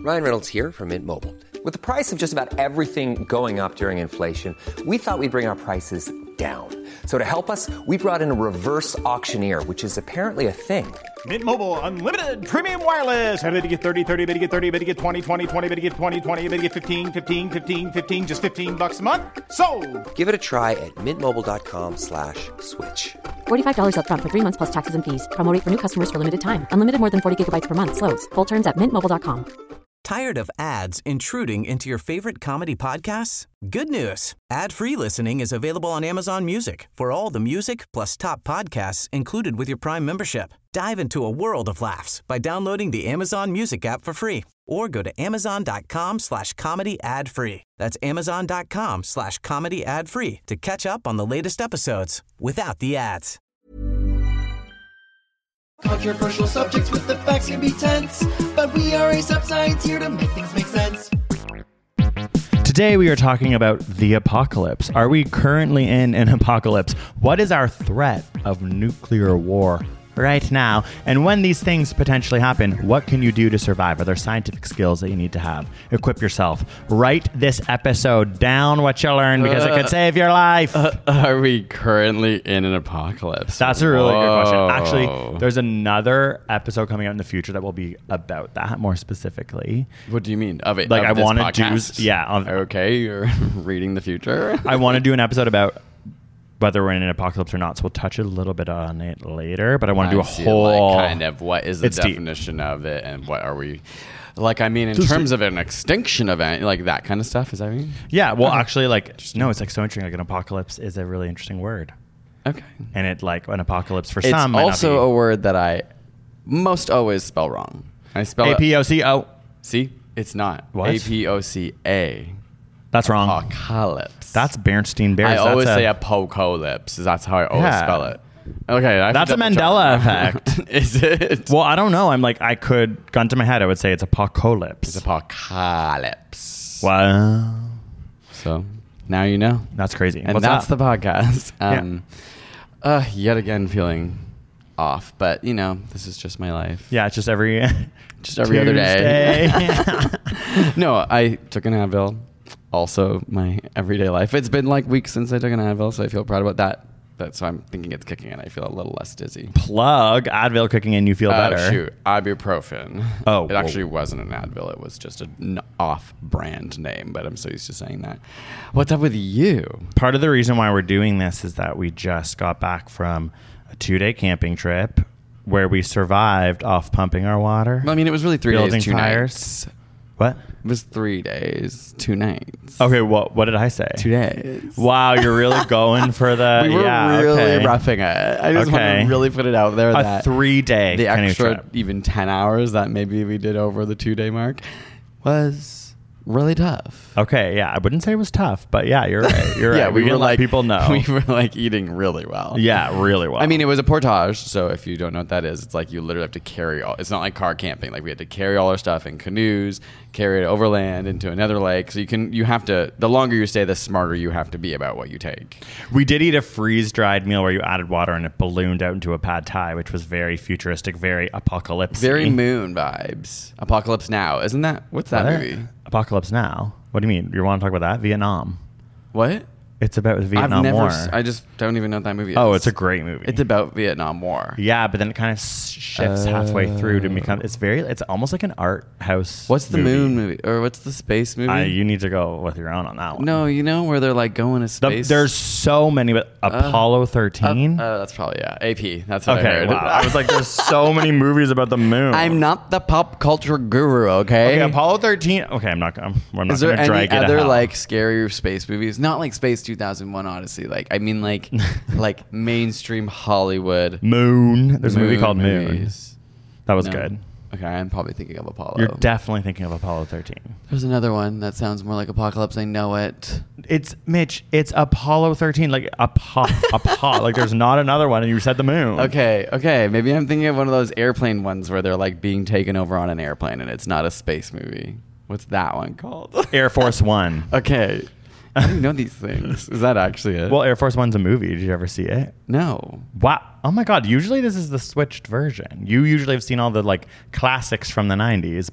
Ryan Reynolds here from Mint Mobile. With the price of just about everything going up during inflation, we thought we'd bring our prices down. So to help us, we brought in a reverse auctioneer, which is apparently a thing. Mint Mobile Unlimited Premium Wireless. How to get 30, 30, bit to get 30, bit to get 20, 20, 20, bit to get 20, 20, bit to get 15, 15, 15, 15, just $15 a month? Sold! Give it a try at mintmobile.com/switch. $45 up front for 3 months plus taxes and fees. Promo rate for new customers for limited time. Unlimited more than 40 gigabytes per month. Slows full terms at mintmobile.com. Tired of ads intruding into your favorite comedy podcasts? Good news. Ad-free listening is available on Amazon Music for all the music plus top podcasts included with your Prime membership. Dive into a world of laughs by downloading the Amazon Music app for free or go to amazon.com/comedy ad-free. That's amazon.com/comedy ad-free to catch up on the latest episodes without the ads. Controversial subjects with the facts can be tense, but we are ASAP Science here to make things make sense. Today we are talking about the apocalypse. Are we currently in an apocalypse? What is our threat of nuclear war right now? And when these things potentially happen, what can you do to survive? Are there scientific skills that you need to have? Equip yourself. Write this episode down, what you learned, because it could save your life. Are we currently in an apocalypse? That's a really good question. Actually, there's another episode coming out in the future that will be about that more specifically. What do you mean? Of it? Like of I this want to podcast? do... Yeah. Okay, you're reading the future. I want to do an episode about whether we're in an apocalypse or not, so we'll touch a little bit on it later, but I want to do a whole... Like, kind of, what is the definition of it, and what are we... Like, I mean, in terms of an extinction event, like that kind of stuff, is that what you mean? Yeah, well, actually, like, no, it's like so interesting. Like, an apocalypse is a really interesting word. Okay. And it, like, an apocalypse for it's some might also not be. a word that I most always spell wrong. I spell A-P-O-C-O. See? It's not. What? A-P-O-C-A. That's wrong. Apocalypse. That's Bernstein Bears. I always say apocalypse. That's how I always spell it. Okay. That's a Mandela effect. Is it? Well, I don't know. I'm like, I could, gun to my head, I would say it's apocalypse. It's apocalypse. Wow. So now you know. That's crazy. And What's that's that? the podcast. Yet again feeling off, but you know, this is just my life. Yeah, it's just every other day. No, I took an Advil. Also, my everyday life. It's been like weeks since I took an Advil, so I feel proud about that. But so I'm thinking it's kicking in. I feel a little less dizzy. Plug Advil kicking in. You feel better. Shoot, ibuprofen. Oh, it actually wasn't an Advil. It was just an off-brand name. But I'm so used to saying that. What's up with you? Part of the reason why we're doing this is that we just got back from a 2-day camping trip where we survived off pumping our water. Well, I mean, it was really 3 days, 2 fires. nights. What? It was 3 days, 2 nights. Okay, what did I say? 2 days. Wow, you're really going for the... We were really roughing it. I just want to really put it out there that 3-day the extra trip. even 10 hours that maybe we did over the 2-day mark was really tough. Okay, yeah, I wouldn't say it was tough, but yeah, you're right. You're Yeah, right. we didn't were let like people know. We were like eating really well. Yeah, really well. I mean, it was a portage, so if you don't know what that is, it's like you literally have to carry all. It's not like car camping. Like we had to carry all our stuff in canoes, carry it overland into another lake. So you have to. The longer you stay, the smarter you have to be about what you take. We did eat a freeze-dried meal where you added water and it ballooned out into a pad thai, which was very futuristic, very apocalypse. Very moon vibes. Apocalypse Now, isn't that? What's that movie? Apocalypse Now. What do you mean? You want to talk about that? Vietnam. What? It's about the Vietnam War. I just don't even know what that movie is. Oh, it's a great movie. It's about Vietnam War. Yeah, but then it kind of shifts halfway through to become. It's almost like an art house. What's the moon movie or what's the space movie? You need to go with your own on that one. No, you know where they're like going to space. There's so many, but Apollo 13. That's probably AP. That's what I Okay, heard. wow. I was like, there's so many movies about the moon. I'm not the pop culture guru. Okay. Apollo 13. Okay, I'm not going to Is there drag any it other out. like scarier space movies? Not like Space 2001 Odyssey. Like I mean like like mainstream Hollywood Moon. There's a movie called Moon. movies. That was No. good. Okay, I'm probably thinking of Apollo. You're definitely thinking of Apollo 13. There's another one that sounds more like Apocalypse. I know it. It's Mitch. It's Apollo 13. Like like there's not another one, and you said the moon. Okay. Maybe I'm thinking of one of those airplane ones where they're like being taken over on an airplane, and it's not a space movie. What's that one called? Air Force One. Okay. I don't know these things. Is that actually it? Well, Air Force One's a movie. Did you ever see it? No. Wow. Oh my God. Usually this is the switched version. You usually have seen all the like classics from the 90s, but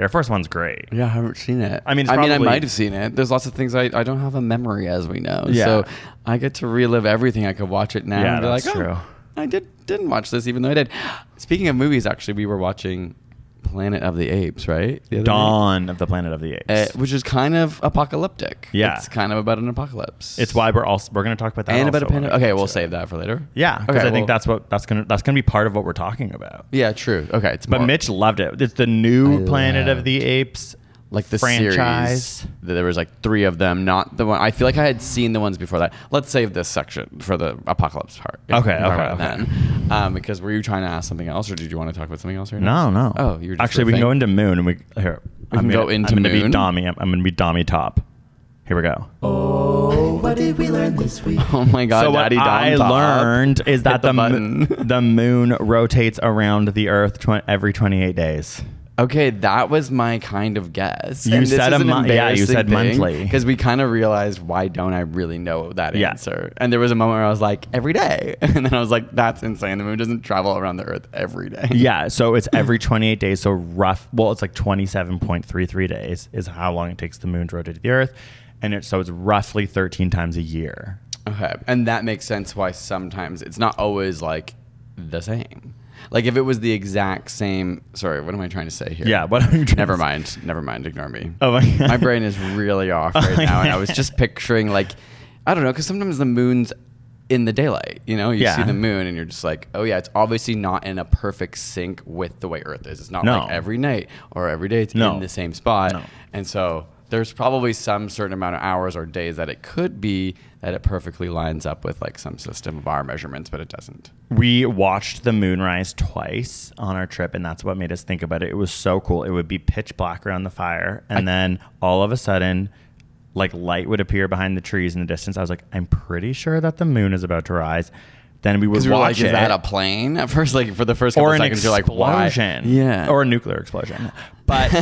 Air Force One's great. Yeah, I haven't seen it. I mean, it's I probably- might have seen it. There's lots of things I don't have a memory, as we know. Yeah. So I get to relive everything. I could watch it now Yeah, and be that's like, true. I didn't watch this, even though I did. Speaking of movies, actually, we were watching Planet of the Apes, right? The other Dawn of the Planet of the Apes. night. Which is kind of apocalyptic. Yeah. It's kind of about an apocalypse. It's why we're going to talk about that. and about a also when pandemic. we Okay, get we'll to save it. that for later. Yeah, because Okay, I think well- that's gonna be part of what we're talking about. Yeah, true. Okay, it's But more Mitch loved it. It's the new Planet of loved the Apes, like the franchise. series. There was like 3 of them, not the one. I feel like I had seen the ones before that. Let's save this section for the apocalypse part. Okay, We'll talk okay, about it then. Because were you trying to ask something else, or did you want to talk about something else right now? No. Oh, you were just actually we can riffing? go into Moon and we can go into I'm gonna be Moon? Dommy. I'm gonna be Dommy Top. Here we go. Oh, what did we learn this week? Oh my God, So what Daddy Dom I Top. learned is that Hit the button. the moon rotates around the Earth every 28 days. Okay, that was my kind of guess. You said you said monthly. Because we kind of realized, why don't I really know that Yeah. answer? And there was a moment where I was like, every day. And then I was like, that's insane. The moon doesn't travel around the Earth every day. Yeah, so it's every 28 days. So it's like 27.33 days is how long it takes the moon to rotate the Earth, and it's roughly 13 times a year. Okay. And that makes sense why sometimes it's not always like the same. Like if it was the exact same. Sorry, what am I trying to say here? Yeah, what are you trying Never to mind. Ignore me. Oh my God. My brain is really off right now, and I was just picturing like, I don't know, because sometimes the moon's in the daylight. You know, you Yeah. see the moon, and you're just like, oh yeah, it's obviously not in a perfect sync with the way Earth is. It's not No. like every night or every day it's No. in the same spot, No. and so there's probably some certain amount of hours or days that it could be that it perfectly lines up with like some system of our measurements, but it doesn't. We watched the moonrise twice on our trip, and that's what made us think about it. It was so cool. It would be pitch black around the fire, and then all of a sudden, like light would appear behind the trees in the distance. I was like, I'm pretty sure that the moon is about to rise. Then we would Because we were like, watch is it. that a plane? At first, like for the first couple Or an seconds, you're like, why? explosion, Yeah. or a nuclear explosion. But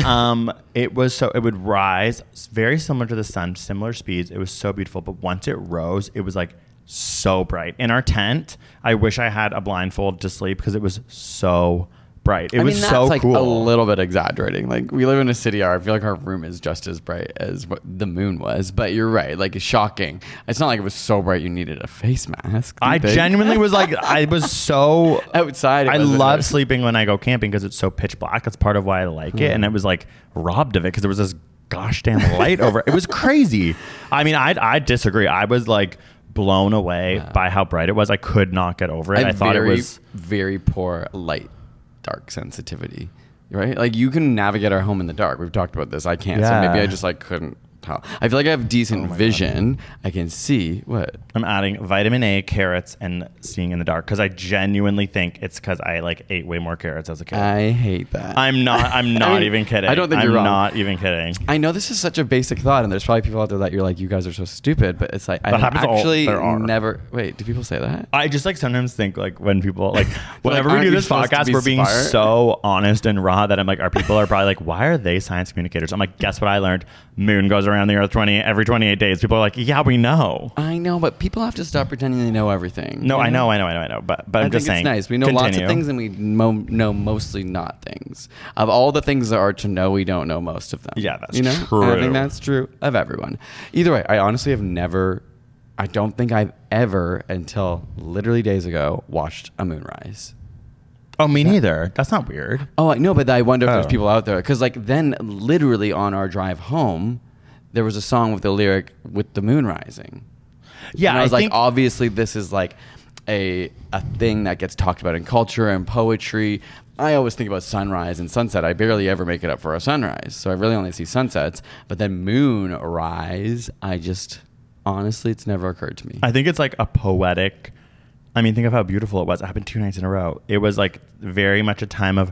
it would rise very similar to the sun, similar speeds. It was so beautiful. But once it rose, it was like so bright. In our tent, I wish I had a blindfold to sleep because it was so bright. It was that's so like cool. a little bit exaggerating. Like we live in a city. I feel like our room is just as bright as what the moon was. But you're right. Like it's shocking. It's not like it was so bright you needed a face mask. do you I think? genuinely was like, I was so Outside, it I wasn't love nice. sleeping when I go camping because it's so pitch black. That's part of why I like it. And it was like robbed of it because there was this gosh damn light over it. It was crazy. I mean, I disagree. I was like blown away by how bright it was. I could not get over it. I thought it was very poor light dark sensitivity. Right? Like you can navigate our home in the dark. We've talked about this. I can't. So maybe Yeah. I just like couldn't tell. I feel like I have decent vision. I can see what. I'm adding vitamin A, carrots, and seeing in the dark because I genuinely think it's because I like ate way more carrots as a kid. I hate that. I'm not I mean, even kidding. I don't think I'm you're wrong. not even kidding. I know this is such a basic thought, and there's probably people out there that you're like, you guys are so stupid, but it's like, I That have happens all- actually there are. never. Wait, do people say that? I just like sometimes think like when people like whenever aren't we do you this supposed to podcast, be we're being smart? so honest and raw that I'm like, our people are probably like, why are they science communicators? I'm like, guess what I learned? Moon goes around the Earth every 28 days. People are like, yeah, we know. I know, but people have to stop pretending they know everything. No, you I know. But I I'm think just saying. it's nice. We know lots of Continue. things, and we know mostly not things. Of all the things there are to know, we don't know most of them. Yeah, that's And I true. think that's true of everyone. Either way, I honestly have never. I don't think I've ever, until literally days ago, watched a moonrise. Oh, me neither. That's not weird. Oh, I know, but I wonder if there's Oh. people out there. Because, like, then literally on our drive home, there was a song with the lyric with the moon rising. Yeah, And I was like, think, obviously, this is like a thing that gets talked about in culture and poetry. I always think about sunrise and sunset. I barely ever make it up for a sunrise. So I really only see sunsets. But then moon rise, honestly, it's never occurred to me. I think it's like a poetic. I mean, think of how beautiful it was. It happened 2 nights in a row. It was like very much a time of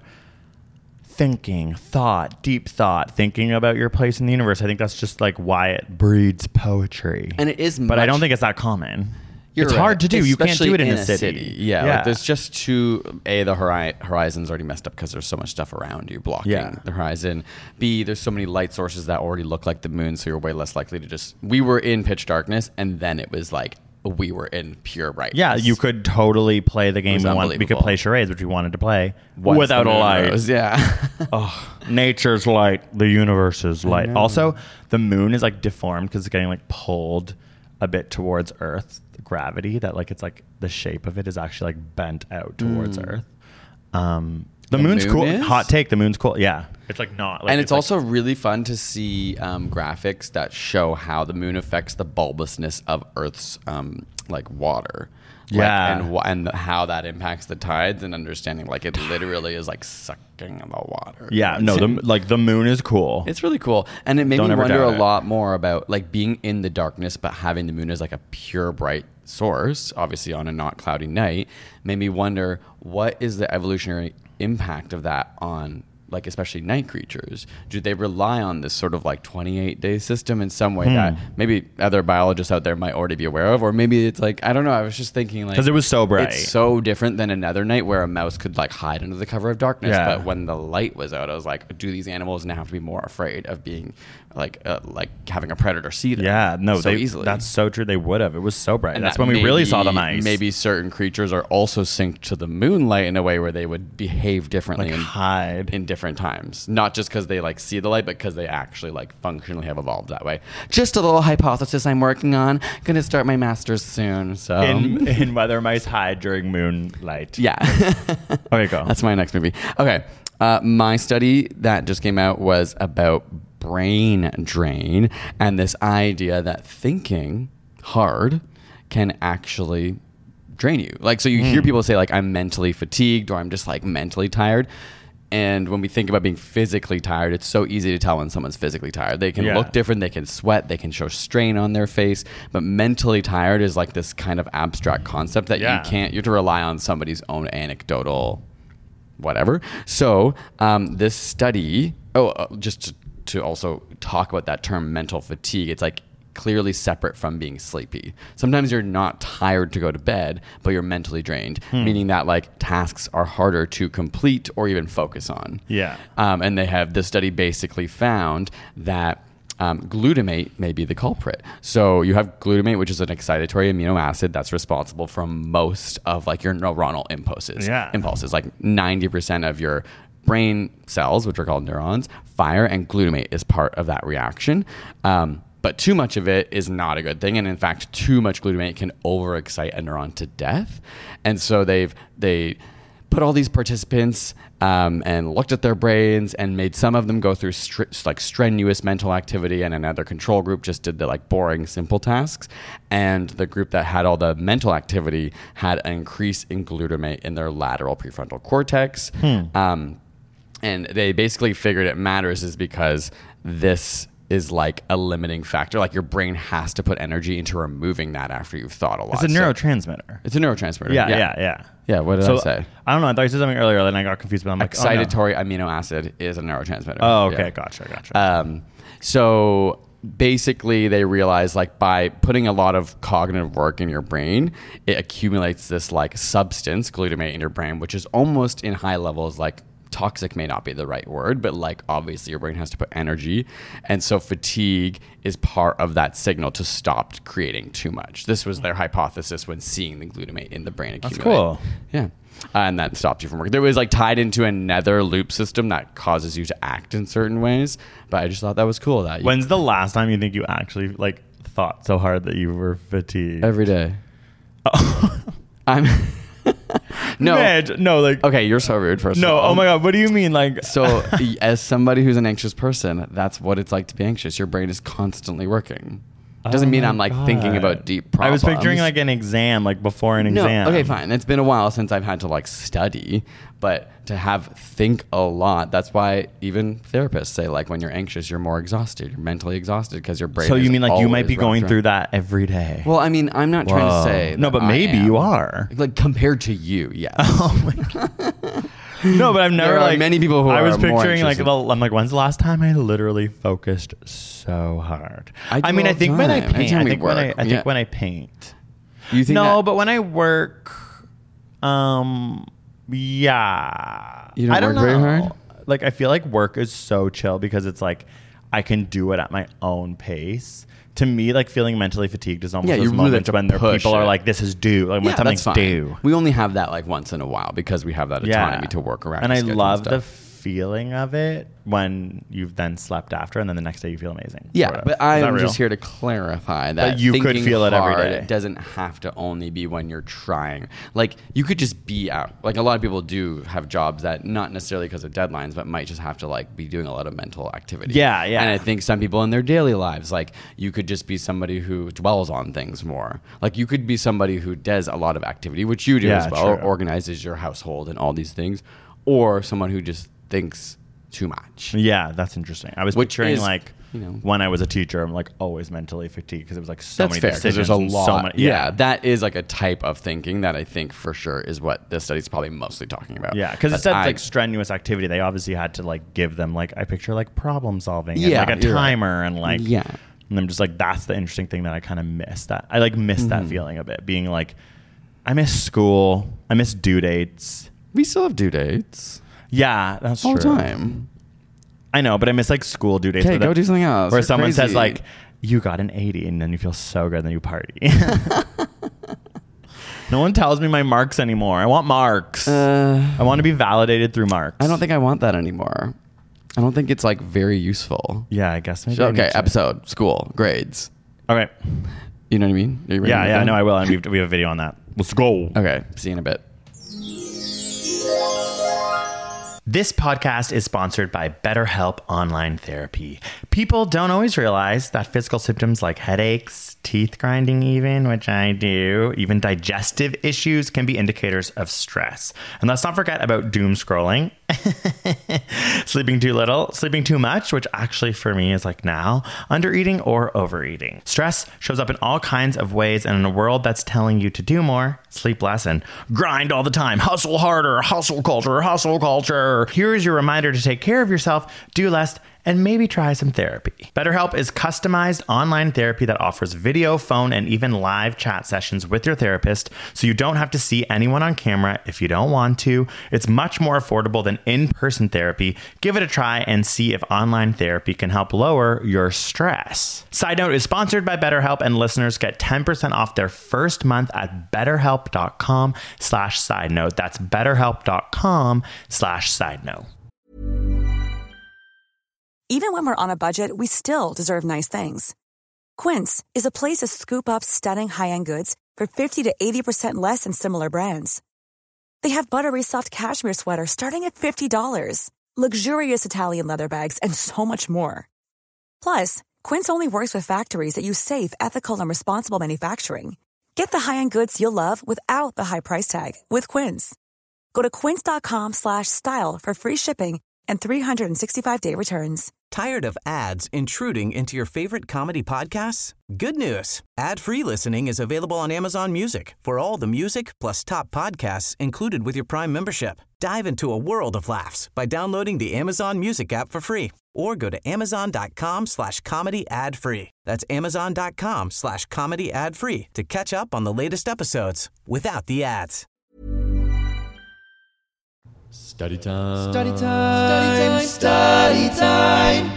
thinking, deep thought, thinking about your place in the universe. I think that's just like why it breeds poetry. And it is but I much- don't think it's that common. You're It's right. hard to do. You can't Especially do it in a city. Yeah, like there's just the horizon's already messed up because there's so much stuff around you blocking Yeah. the horizon. B, there's so many light sources that already look like the moon, so you're way less likely to just. We were in pitch darkness, and then it was like, we were in pure brightness. Yeah, you could totally play the game was we wanted. We could unbelievable. play charades, which we wanted to play, Once without the a moon light. rose, yeah. Nature's light, the universe's light. Also, the moon is like deformed because it's getting like pulled a bit towards Earth. The gravity that like it's like the shape of it is actually like bent out towards Earth. The moon's moon cool. is? Hot take. The moon's cool. Yeah, it's like not. Like, And it's also really fun to see graphics that show how the moon affects the bulbousness of Earth's like water. Like, Yeah. and how that impacts the tides and understanding like it literally is like sucking the water. yeah. No, the moon is cool. It's really cool. And it made Don't me ever wonder doubt a it. lot more about like being in the darkness, but having the moon as like a pure bright source, obviously on a not cloudy night, made me wonder what is the evolutionary impact of that on like especially night creatures. Do they rely on this sort of like 28-day system in some way that maybe other biologists out there might already be aware of? Or maybe it's like, I don't know, I was just thinking like, Because it was so bright. it's so different than another night where a mouse could like hide under the cover of darkness. Yeah. But when the light was out, I was like, do these animals now have to be more afraid of being like having a predator see them? Yeah, no, so easily. That's so true. They would have. It was so bright. And That's that when we really saw the mice. Maybe certain creatures are also synced to the moonlight in a way where they would behave differently like hide. in different times. Not just because they like see the light, but because they actually like functionally have evolved that way. Just a little hypothesis I'm working on. Gonna start my master's soon. So in whether mice hide during moonlight. yeah. Okay, go. That's my next movie. Okay. My study that just came out was about brain drain and this idea that thinking hard can actually drain you. Like, so you hear people say like, I'm mentally fatigued or I'm just like mentally tired. And when we think about being physically tired, it's so easy to tell when someone's physically tired. They can Yeah. look different, they can sweat, they can show strain on their face. But mentally tired is like this kind of abstract concept that Yeah. you have to rely on somebody's own anecdotal whatever. So this study, just to also talk about that term mental fatigue, it's like clearly separate from being sleepy. Sometimes you're not tired to go to bed, but you're mentally drained, meaning that like tasks are harder to complete or even focus on. Yeah. And this study basically found that glutamate may be the culprit. So you have glutamate, which is an excitatory amino acid that's responsible for most of like your neuronal impulses. Yeah. Impulses, like 90% of your brain cells, which are called neurons, fire, and glutamate is part of that reaction. But too much of it is not a good thing. And in fact, too much glutamate can overexcite a neuron to death. And so they put all these participants and looked at their brains and made some of them go through strenuous mental activity, and another control group just did the like boring, simple tasks. And the group that had all the mental activity had an increase in glutamate in their lateral prefrontal cortex. And they basically figured it matters is because this is like a limiting factor. Like your brain has to put energy into removing that after you've thought a lot. It's a neurotransmitter. It's a neurotransmitter. Yeah. Yeah, what did I say? I don't know. I thought you said something earlier, then I got confused. But I'm like, Excitatory amino acid is a neurotransmitter. Oh, okay. Yeah. Gotcha. So basically they realized like by putting a lot of cognitive work in your brain, it accumulates this like substance, glutamate, in your brain, which is almost in high levels like toxic may not be the right word, but like obviously your brain has to put energy. And so fatigue is part of that signal to stop creating too much. This was their hypothesis when seeing the glutamate in the brain accumulate. That's cool. Yeah. And that stops you from working. There was like tied into another loop system that causes you to act in certain ways. But I just thought that was cool. That When's the last time you think you actually like thought so hard that you were fatigued? every day. I'm no. Midge, no, like Okay, you're so rude. First of no. all. Oh my god, what do you mean? Like So, as somebody who's an anxious person, that's what it's like to be anxious. Your brain is constantly working. It doesn't mean my I'm like thinking God. about deep I problems. was picturing like an exam, like before an exam. Okay, fine. It's been a while since I've had to like study, but to think a lot. That's why even therapists say like when you're anxious, you're more exhausted. You're mentally exhausted because your brain. So is you mean like you might always be going running. through that every day? Well, I mean, I'm not trying to say No, that but I maybe am. you are. Like compared to you, yes. Oh my god. No, but I've never There are like many people who I was are more picturing like anxious. I'm like, when's the last time I literally focused so hard? I do mean, all I think the when I time. paint, Anytime I we think when work, I yeah. think when I paint. You think No, that- but when I work, yeah. You don't I don't work very know. hard? Like I feel like work is so chill because it's like I can do it at my own pace. To me, like feeling mentally fatigued is almost Yeah, those you really have moments to when there push people are it. like, this is due. Like when Yeah, that's something's fine. due. We only have that like once in a while because we have that autonomy to work around. And I schedule love the stuff. feeling of it when you've then slept after and then the next day you feel amazing. Yeah, sort of. but Is that I'm real? just here to clarify that But you could thinking feel it every hard day. doesn't have to only be when you're trying. Like you could just be out. Like a lot of people do have jobs that not necessarily because of deadlines, but might just have to like be doing a lot of mental activity. Yeah, yeah. And I think some people in their daily lives, like you could just be somebody who dwells on things more. Like you could be somebody who does a lot of activity, which you do Yeah, as well, true. organizes your household and all these things, or someone who just thinks too much. Yeah, that's interesting. I was Which picturing is, like you know- when I was a teacher, I'm like always mentally fatigued because it was like so That's many fair because decisions. there's a and lot. So many, yeah, that is like a type of thinking that I think for sure is what this study's probably mostly talking about. Yeah, because it But said I- like strenuous activity. They obviously had to like give them like I picture like problem solving, Yeah, and like a you're right. timer, and like Yeah. And I'm just like that's the interesting thing that I kind of miss. That I like miss that feeling of it being like I miss school, I miss due dates. we still have due dates Yeah, that's all true. the time. I know, but I miss like school due dates. Okay, where go do something else. Where You're someone says crazy. like you got an 80 and then you feel so good and then you party. No one tells me my marks anymore. I want marks. I want to be validated through marks. I don't think I want that anymore. I don't think it's like very useful. Yeah, I guess maybe. I Okay, need to- episode, school, grades. Okay. You know what I mean? Are you ready Yeah, to yeah, go? no, I will. And we have a video on that. Let's go. Okay, see you in a bit. This podcast is sponsored by BetterHelp Online Therapy. People don't always realize that physical symptoms like headaches, teeth grinding even, which I do, even digestive issues can be indicators of stress. And let's not forget about doom scrolling, sleeping too little, sleeping too much, which actually for me is like now, undereating or overeating. Stress shows up in all kinds of ways, and in a world that's telling you to do more, sleep less, and grind all the time, hustle harder, hustle culture, hustle culture. Here is your reminder to take care of yourself, do less, and maybe try some therapy. BetterHelp is customized online therapy that offers video, phone, and even live chat sessions with your therapist, so you don't have to see anyone on camera if you don't want to. It's much more affordable than in-person therapy. Give it a try and see if online therapy can help lower your stress. Side Note is sponsored by BetterHelp, and listeners get 10% off their first month at betterhelp.com/sidenote. That's betterhelp.com/sidenote. Even when we're on a budget, we still deserve nice things. Quince is a place to scoop up stunning high-end goods for 50 to 80% less than similar brands. They have buttery soft cashmere sweaters starting at $50, luxurious Italian leather bags, and so much more. Plus, Quince only works with factories that use safe, ethical, and responsible manufacturing. Get the high-end goods you'll love without the high price tag with Quince. Go to quince.com/style for free shipping and 365-day returns. Tired of ads intruding into your favorite comedy podcasts? Good news. Ad-free listening is available on Amazon Music for all the music plus top podcasts included with your Prime membership. Dive into a world of laughs by downloading the Amazon Music app for free or go to amazon.com/comedy ad-free. That's amazon.com/comedy ad-free to catch up on the latest episodes without the ads. Study time. Study time. Study time.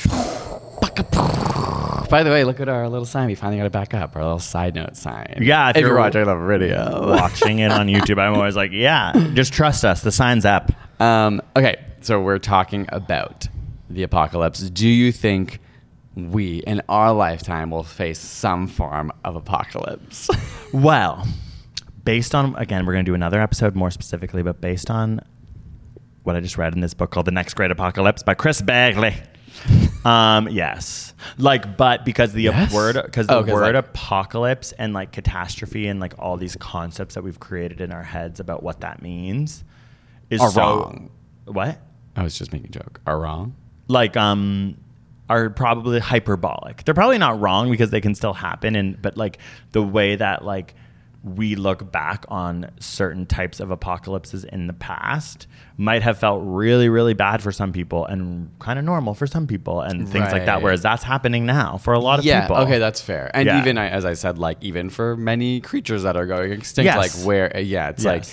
By the way, look at our little sign. We finally got it back up. Our little side note sign. Yeah, if you're watching the video. watching it on YouTube, I'm always like, yeah, just trust us. The sign's up. Okay, so we're talking about the apocalypse. Do you think we, in our lifetime, will face some form of apocalypse? Well, based on, again, we're going to do another episode more specifically, but based on what I just read in this book called The Next Great Apocalypse by Chris Bagley. Yes. Like, but because the Yes? word like- apocalypse and like catastrophe and like all these concepts that we've created in our heads about what that means is Are so wrong. What? I was just making a joke. Are wrong? Like are probably hyperbolic. They're probably not wrong because they can still happen, but like the way that like we look back on certain types of apocalypses in the past might have felt really, really bad for some people and kind of normal for some people and things like that. Right. Whereas that's happening now for a lot of Yeah, people. okay, that's fair. And Yeah. even, as I said, like even for many creatures that are going extinct, Yes. like where, it's Yes. like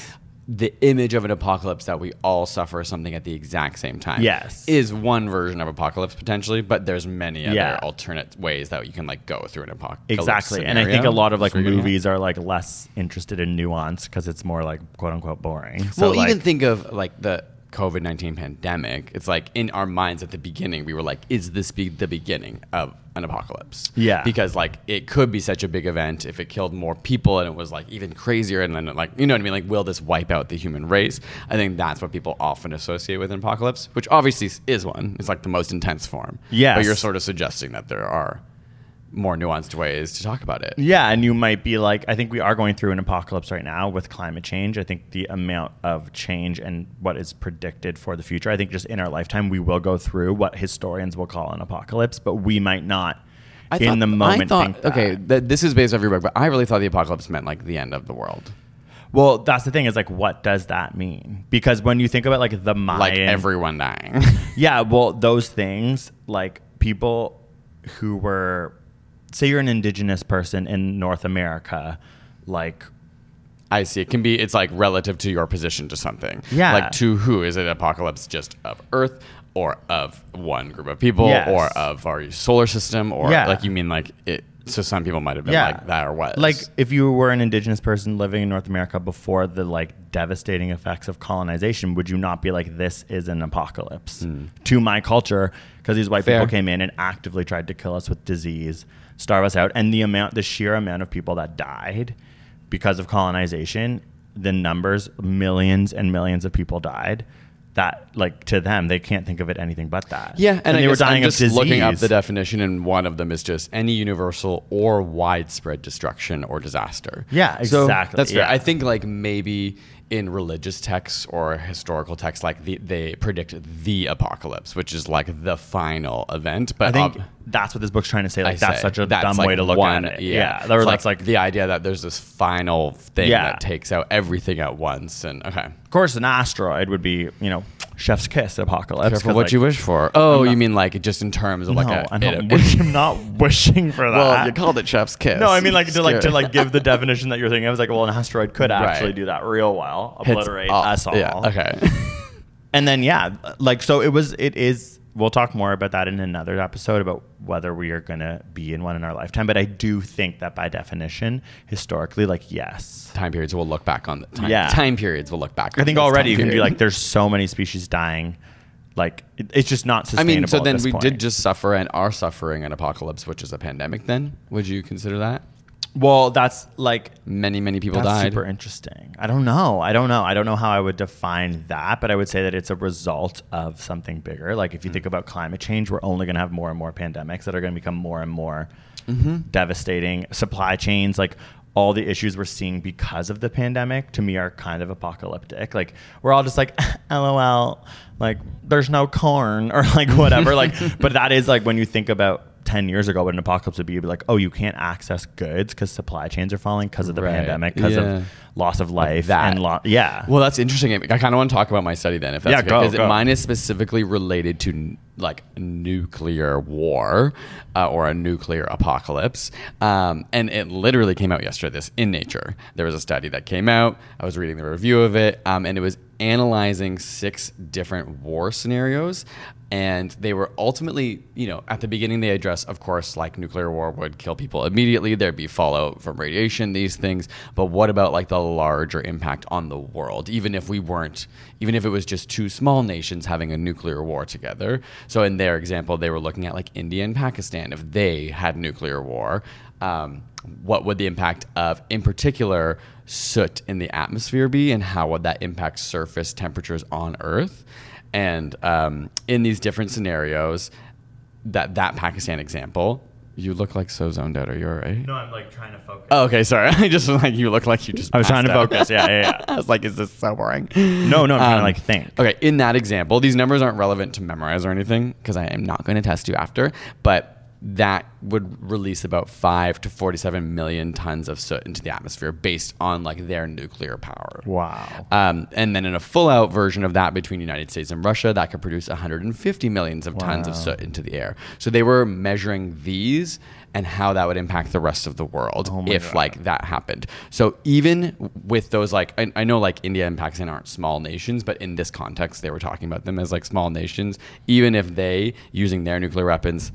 the image of an apocalypse that we all suffer something at the exact same time. Yes. Is one version of apocalypse potentially, but there's many other alternate ways that you can like go through an apocalypse. Exactly. Scenario. And I think a lot of like movies are like less interested in nuance because it's more like quote unquote boring. So well, like, even think of like the COVID-19 pandemic. It's like in our minds at the beginning, we were like, is this the beginning of an apocalypse? Yeah. Because like it could be such a big event if it killed more people and it was like even crazier. And then like, you know what I mean? Like, will this wipe out the human race? I think that's what people often associate with an apocalypse, which obviously is one. It's like the most intense form. Yes. But you're sort of suggesting that there are more nuanced ways to talk about it. Yeah, and you might be like, I think we are going through an apocalypse right now with climate change. I think the amount of change and what is predicted for the future, I think just in our lifetime, we will go through what historians will call an apocalypse, but we might not think that. Okay, this is based off your book, but I really thought the apocalypse meant like the end of the world. Well, that's the thing is like, what does that mean? Because when you think about like the Mayan... Like everyone dying. Yeah, well, those things, like people who were... Say you're an indigenous person in North America, like... I see. It's like relative to your position to something. Yeah. Like to who? Is it apocalypse just of Earth or of one group of people or of our solar system? Or like you mean like it... So some people might have been like that or what? Like if you were an indigenous person living in North America before the like devastating effects of colonization, would you not be like, this is an apocalypse to my culture? Because these white people came in and actively tried to kill us with disease, starve us out. And the sheer amount of people that died because of colonization, the numbers, millions and millions of people died. That like to them, they can't think of it anything but that. Yeah, and they were dying I'm of disease. Looking up the definition, and one of them is just any universal or widespread destruction or disaster. Yeah, exactly. So that's fair. Yeah. I think like maybe in religious texts or historical texts, like they predict the apocalypse, which is like the final event. But I think that's what this book's trying to say. Like that's such a dumb like way to look at it. Yeah, or that's like the idea that there's this final thing that takes out everything at once. And of course, an asteroid would be, you know, chef's kiss apocalypse. Careful what you wish for. Oh, you mean like just in terms of like I'm not wishing for that. Well, you called it chef's kiss. No, I mean like to give the definition that you're thinking. I was like, well, an asteroid could actually do that real well, obliterate us all. Yeah. Okay. And then so it is. We'll talk more about that in another episode about whether we are going to be in one in our lifetime. But I do think that by definition, historically, like, yes. Time periods we'll look back on. Time periods we'll look back on. I think already you can be like, there's so many species dying. Like, it's just not sustainable. I mean, so then we point. did just suffer and are suffering an apocalypse, which is a pandemic then? Would you consider that? Well, that's like many people died. Super interesting. I don't know how I would define that, but I would say that it's a result of something bigger. Like if you think about climate change, we're only going to have more and more pandemics that are going to become more and more devastating. Supply chains, like all the issues we're seeing because of the pandemic, to me are kind of apocalyptic. Like we're all just like, LOL, like there's no corn or like whatever. Like, but that is like when you think about 10 years ago what an apocalypse would be, you'd be like, oh, you can't access goods because supply chains are falling because of the pandemic, because of loss of life. Well, that's interesting. I kind of want to talk about my study then, if that's okay. Because mine is specifically related to like nuclear war or a nuclear apocalypse. And it literally came out yesterday, this in Nature. There was a study that came out. I was reading the review of it, and it was analyzing 6 different war scenarios. And they were ultimately, you know, at the beginning they address, of course, like nuclear war would kill people immediately. There'd be fallout from radiation, these things. But what about like the larger impact on the world? Even if it was just 2 small nations having a nuclear war together. So in their example, they were looking at like India and Pakistan. If they had nuclear war, what would the impact of, in particular, soot in the atmosphere be? And how would that impact surface temperatures on Earth? And in these different scenarios, that Pakistan example, you look like so zoned out. Are you all right? No, I'm like trying to focus. Oh, okay, sorry. I just was like, you look like you just. I was trying to focus. Yeah. I was like, is this so boring? No, I'm trying to like think. Okay, in that example, these numbers aren't relevant to memorize or anything because I am not going to test you after. But that would release about 5 to 47 million tons of soot into the atmosphere based on like their nuclear power. Wow. And then in a full out version of that between the United States and Russia, that could produce 150 millions of tons of soot into the air. So they were measuring these and how that would impact the rest of the world if like that happened. So even with those, like, I know like India and Pakistan aren't small nations, but in this context, they were talking about them as like small nations. Even if they, using their nuclear weapons,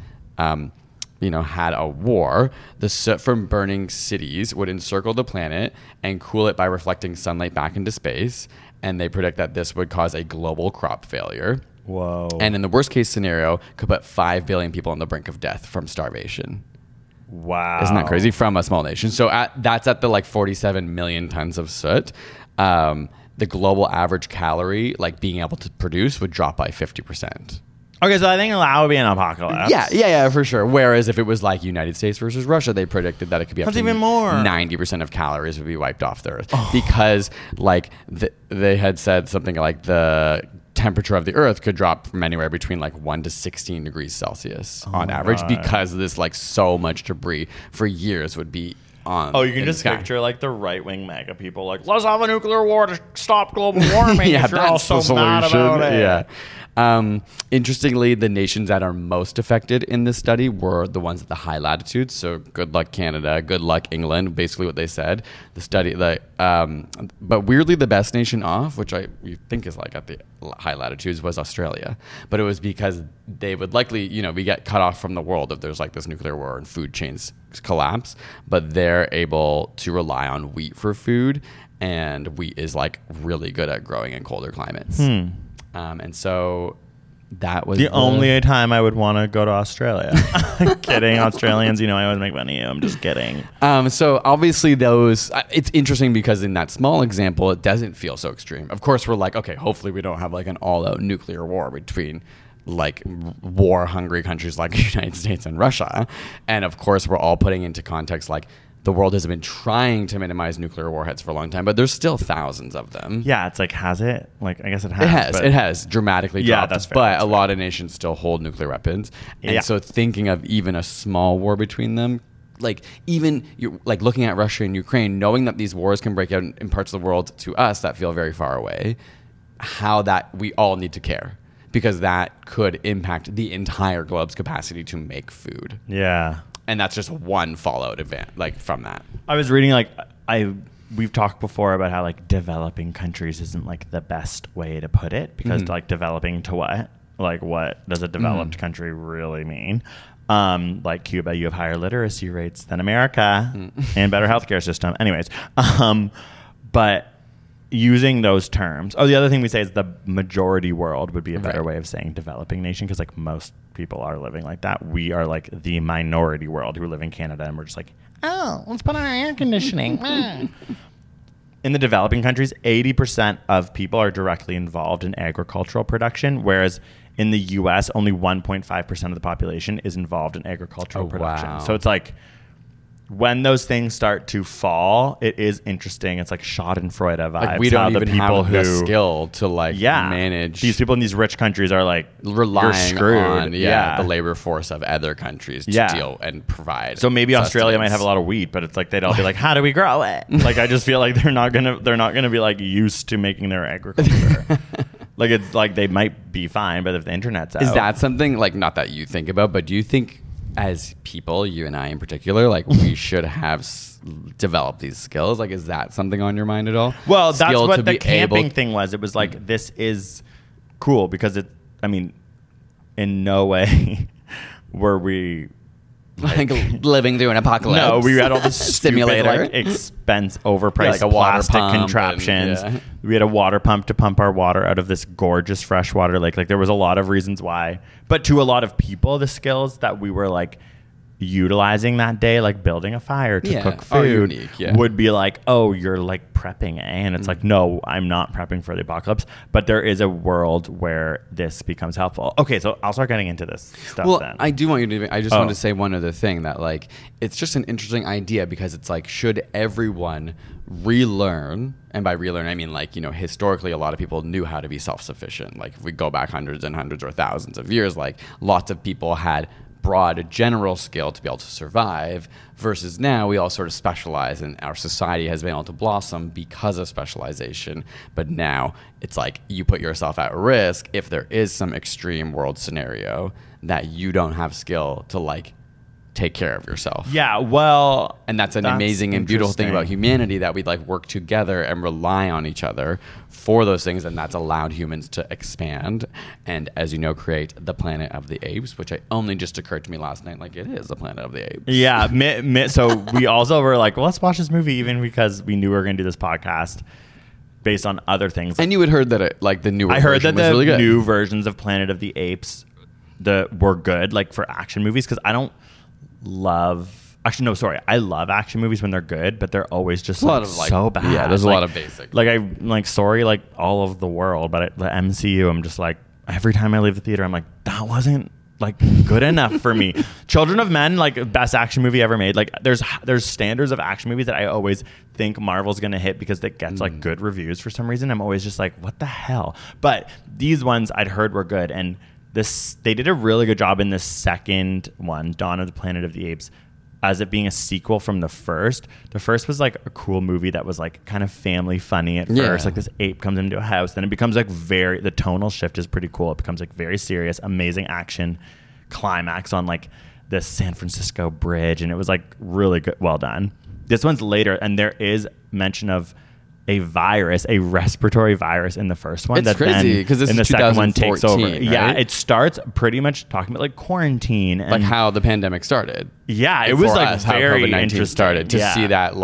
had a war, the soot from burning cities would encircle the planet and cool it by reflecting sunlight back into space. And they predict that this would cause a global crop failure. Whoa. And in the worst case scenario, could put 5 billion people on the brink of death from starvation. Wow. Isn't that crazy? From a small nation. So that's at the like 47 million tons of soot. The global average calorie, like being able to produce, would drop by 50%. Okay, so I think that would be an apocalypse. Yeah, for sure. Whereas if it was like United States versus Russia, they predicted that it could be up to even more. 90% of calories would be wiped off the earth. Because like they had said something like the temperature of the earth could drop from anywhere between like 1 to 16 degrees Celsius on average because this like so much debris for years would be on. Oh, you can just picture like the right-wing MAGA people like, let's have a nuclear war to stop global warming. Yeah, if you're all so mad about it. Yeah. Interestingly, the nations that are most affected in this study were the ones at the high latitudes. So good luck Canada, good luck England, basically what they said. The study, but weirdly the best nation off, which we think is like at the high latitudes, was Australia. But it was because they would likely, we get cut off from the world if there's like this nuclear war and food chains collapse. But they're able to rely on wheat for food, and wheat is like really good at growing in colder climates. And so that was the only time I would want to go to Australia. Kidding, Australians, I always make fun of you. I'm just kidding. So obviously it's interesting because in that small example, it doesn't feel so extreme. Of course, we're like, okay, hopefully we don't have like an all-out nuclear war between like war-hungry countries like the United States and Russia. And of course, we're all putting into context like the world has been trying to minimize nuclear warheads for a long time, but there's still thousands of them. Yeah, it's like, has it? Like, I guess it has. It has dramatically dropped. Yeah, that's fair. But a lot of nations still hold nuclear weapons. And so thinking of even a small war between them, like even you're like looking at Russia and Ukraine, knowing that these wars can break out in parts of the world to us that feel very far away, how that we all need to care. Because that could impact the entire globe's capacity to make food. Yeah. And that's just one fallout event, like from that. I was reading we've talked before about how like developing countries isn't like the best way to put it because like developing to what? Like what does a developed country really mean? Like Cuba, you have higher literacy rates than America and better healthcare system. Anyways, but using those terms. Oh, the other thing we say is the majority world would be a better way of saying developing nation because like most people are living like that. We are like the minority world who live in Canada and we're just like, oh, let's put on air conditioning. In the developing countries, 80% of people are directly involved in agricultural production, whereas in the U.S., only 1.5% of the population is involved in agricultural production. Wow. So it's like when those things start to fall, it is interesting. It's like Schadenfreude vibes. Like we don't even have the who skill to like manage. These people in these rich countries are like relying on the labor force of other countries to deal and provide. So maybe Australia might have a lot of wheat, but it's like they'd all be like, how do we grow it? Like I just feel like they're not gonna be like used to making their agriculture. Like it's like they might be fine, but if the internet's out. Is that something like not that you think about, but do you think as people, you and I in particular, like we should have developed these skills? Like, is that something on your mind at all? Well, that's what the camping thing was. It was like, this is cool because in no way were we like living through an apocalypse. No, we had all this simulator, stupid, expense, overpriced like a water plastic pump contraptions. We had a water pump to pump our water out of this gorgeous freshwater lake. Like there was a lot of reasons why, but to a lot of people, the skills that we were like utilizing that day, like building a fire to cook food, would be like, oh, you're like prepping, and it's like, no, I'm not prepping for the apocalypse, but there is a world where this becomes helpful. Okay, so I'll start getting into this stuff. Well, then. I do want you to. I just want to say one other thing that like it's just an interesting idea because it's like, should everyone relearn? And by relearn, I mean like, historically, a lot of people knew how to be self-sufficient. Like if we go back hundreds and hundreds or thousands of years, like lots of people had broad general skill to be able to survive, versus now we all sort of specialize, and our society has been able to blossom because of specialization. But now it's like you put yourself at risk if there is some extreme world scenario that you don't have skill to like take care of yourself. Yeah, well, and that's an amazing and beautiful thing about humanity, that we like work together and rely on each other for those things, and that's allowed humans to expand and, as you know, create the Planet of the Apes, which only just occurred to me last night, like it is the Planet of the Apes. Yeah, so we also were like, well, let's watch this movie, even because we knew we were going to do this podcast based on other things. And you had heard that the newer I heard that the really good. new versions of Planet of the Apes were good, like for action movies, because I don't love I love action movies when they're good, but they're always just so bad. Yeah, there's a lot of basic. Like I like sorry, like all of the world, but the MCU, I'm just like every time I leave the theater, I'm like that wasn't like good enough for me. Children of Men, like best action movie ever made. Like there's standards of action movies that I always think Marvel's gonna hit because it gets like good reviews for some reason. I'm always just like, what the hell? But these ones I'd heard were good, and they did a really good job in the second one, Dawn of the Planet of the Apes, as it being a sequel from the first. The first was like a cool movie that was like kind of family funny at first. Like this ape comes into a house, then it becomes like the tonal shift is pretty cool. It becomes like very serious, amazing action climax on like the San Francisco bridge, and it was like really good, well done. This one's later, and there is mention of a respiratory virus in the first one. It's that crazy because in the second one takes over. Right? Yeah, it starts pretty much talking about like quarantine and like how the pandemic started. Yeah, it was like very how COVID-19 interesting. started to see that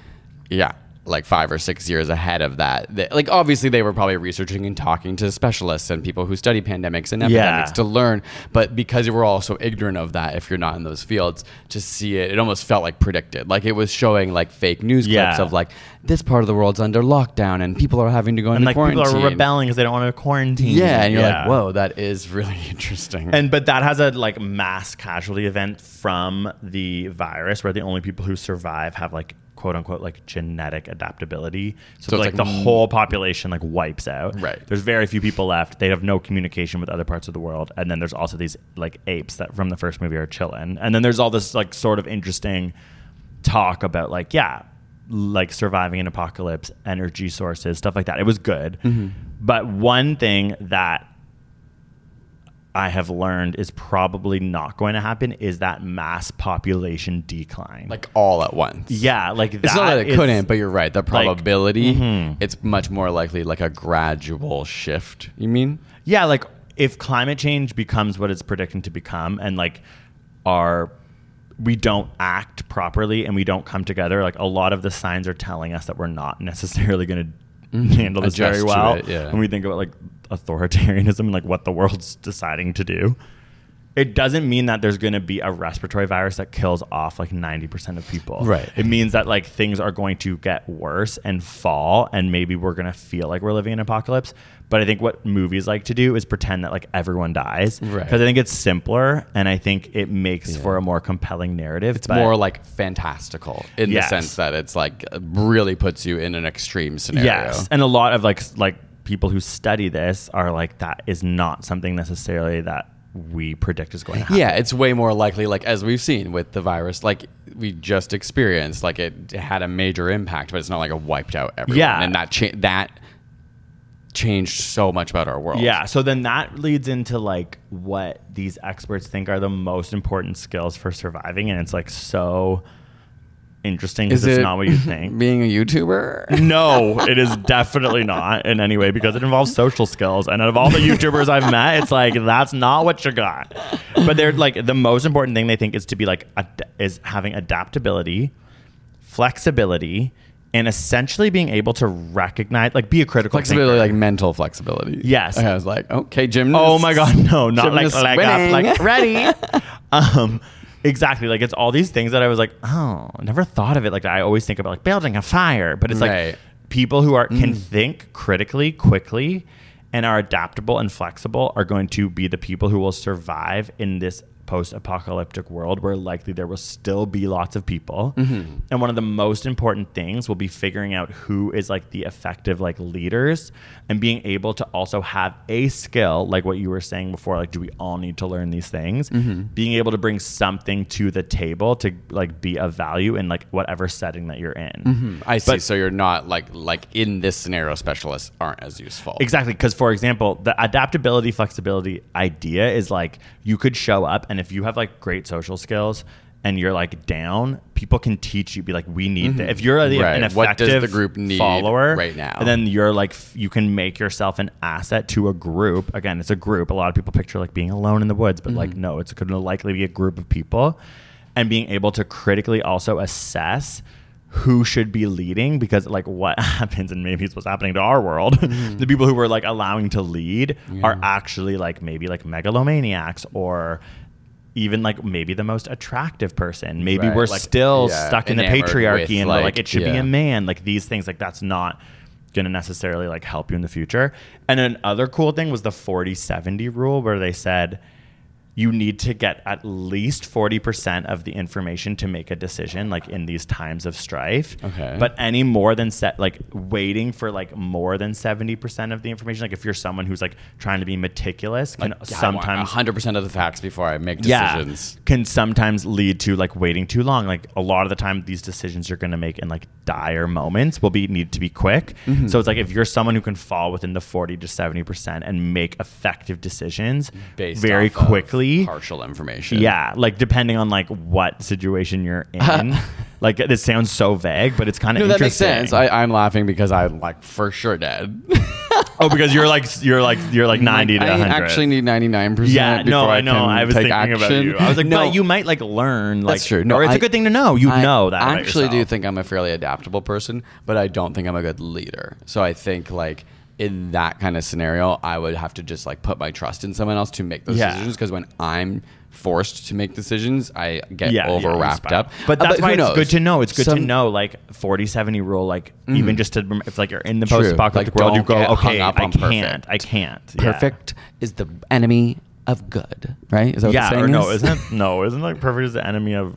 like 5 or 6 years ahead of that. Like obviously they were probably researching and talking to specialists and people who study pandemics and epidemics to learn, but because we're all so ignorant of that, if you're not in those fields, to see it almost felt like predicted. Like it was showing like fake news clips of like this part of the world's under lockdown and people are having to go into quarantine. People are rebelling because they don't want to quarantine. Yeah, and you're like, whoa, that is really interesting. But that has a like mass casualty event from the virus where the only people who survive have like quote unquote like genetic adaptability. So like the whole population like wipes out. Right. There's very few people left. They have no communication with other parts of the world. And then there's also these like apes that from the first movie are chilling. And then there's all this like sort of interesting talk about like, like surviving an apocalypse, energy sources, stuff like that. It was good. Mm-hmm. But one thing that I have learned is probably not going to happen is that mass population decline. Like all at once. Yeah. Like it's not that it couldn't, but you're right. The probability, like, it's much more likely like a gradual shift. You mean? Yeah. Like if climate change becomes what it's predicting to become and like we don't act properly and we don't come together, like a lot of the signs are telling us that we're not necessarily going to handle this very well. When we think about like authoritarianism and like what the world's deciding to do, it doesn't mean that there's going to be a respiratory virus that kills off like 90% of people. Right. It means that like things are going to get worse and fall, and maybe we're going to feel like we're living in an apocalypse. But I think what movies like to do is pretend that like everyone dies. Right. Because I think it's simpler, and I think it makes for a more compelling narrative. It's more like fantastical in the sense that it's like really puts you in an extreme scenario. Yes. And a lot of like people who study this are like, that is not something necessarily that we predict is going to happen. Yeah, it's way more likely, like as we've seen with the virus, like we just experienced, like it had a major impact, but it's not like it wiped out everyone. Yeah. And that changed so much about our world. Yeah, so then that leads into like what these experts think are the most important skills for surviving, and it's like so interesting because it's not what you think. Being a YouTuber? No, it is definitely not in any way, because it involves social skills, and out of all the YouTubers I've met, it's like that's not what you got. But they're like, the most important thing they think is to be like is having adaptability, flexibility, and essentially being able to recognize, like, be a critical flexibility, thinker. like mental flexibility. Yes. I was like, okay, gymnast. Oh my god, no, not like leg up, like ready. Exactly. Like it's all these things that I was like, oh, I never thought of it. Like I always think about like building a fire, but it's like people who can think critically, quickly, and are adaptable and flexible are going to be the people who will survive in this post-apocalyptic world where likely there will still be lots of people. And one of the most important things will be figuring out who is like the effective like leaders and being able to also have a skill, like what you were saying before, like, do we all need to learn these things? Being able to bring something to the table to like be of value in like whatever setting that you're in. I see. So you're not like in this scenario, specialists aren't as useful. Exactly. Because for example, the adaptability, flexibility idea is like you could show up and if you have like great social skills and you're like down, people can teach you, be like, we need that. If you're an effective what does the group need follower right now? And then you're like, you can make yourself an asset to a group. Again, it's a group. A lot of people picture like being alone in the woods, but like, no, it's going to likely be a group of people. And being able to critically also assess who should be leading, because like what happens, and maybe it's what's happening to our world, the people who we're like allowing to lead are actually like maybe like megalomaniacs, or even like maybe the most attractive person. Maybe we're like, still stuck in the patriarchy and we're like, it should be a man. Like these things, like that's not going to necessarily like help you in the future. And another cool thing was the 40-70 rule, where they said you need to get at least 40% of the information to make a decision, like in these times of strife. Okay. But any more than waiting for like more than 70% of the information, like if you're someone who's like trying to be meticulous, can sometimes 100% of the facts before I make decisions. Can sometimes lead to like waiting too long. Like a lot of the time, these decisions you're going to make in like dire moments will need to be quick. So it's like if you're someone who can fall within the 40 to 70% and make effective decisions based very off quickly. Partial information. Yeah, like depending on like what situation you're in. Like this sounds so vague, but it's kind of interesting. That makes sense. I'm laughing because I'm like for sure dead. Oh, because you're like 90 to 100. I actually need 99%. Yeah, no, I know. I was thinking action. about you. I was like, but you might like learn. Like, that's true. No, or it's a good thing to know. You know that. I actually about do think I'm a fairly adaptable person, but I don't think I'm a good leader. So I think like in that kind of scenario, I would have to just like put my trust in someone else to make those decisions. Because when I'm forced to make decisions, I get over wrapped up. But that's why it's good to know. It's good to know like 40-70 rule, like even just to, if like you're in the post-apocalyptic world, you go, okay, I can't. Perfect is the enemy of good, right? Is that what the saying is? Isn't like perfect is the enemy of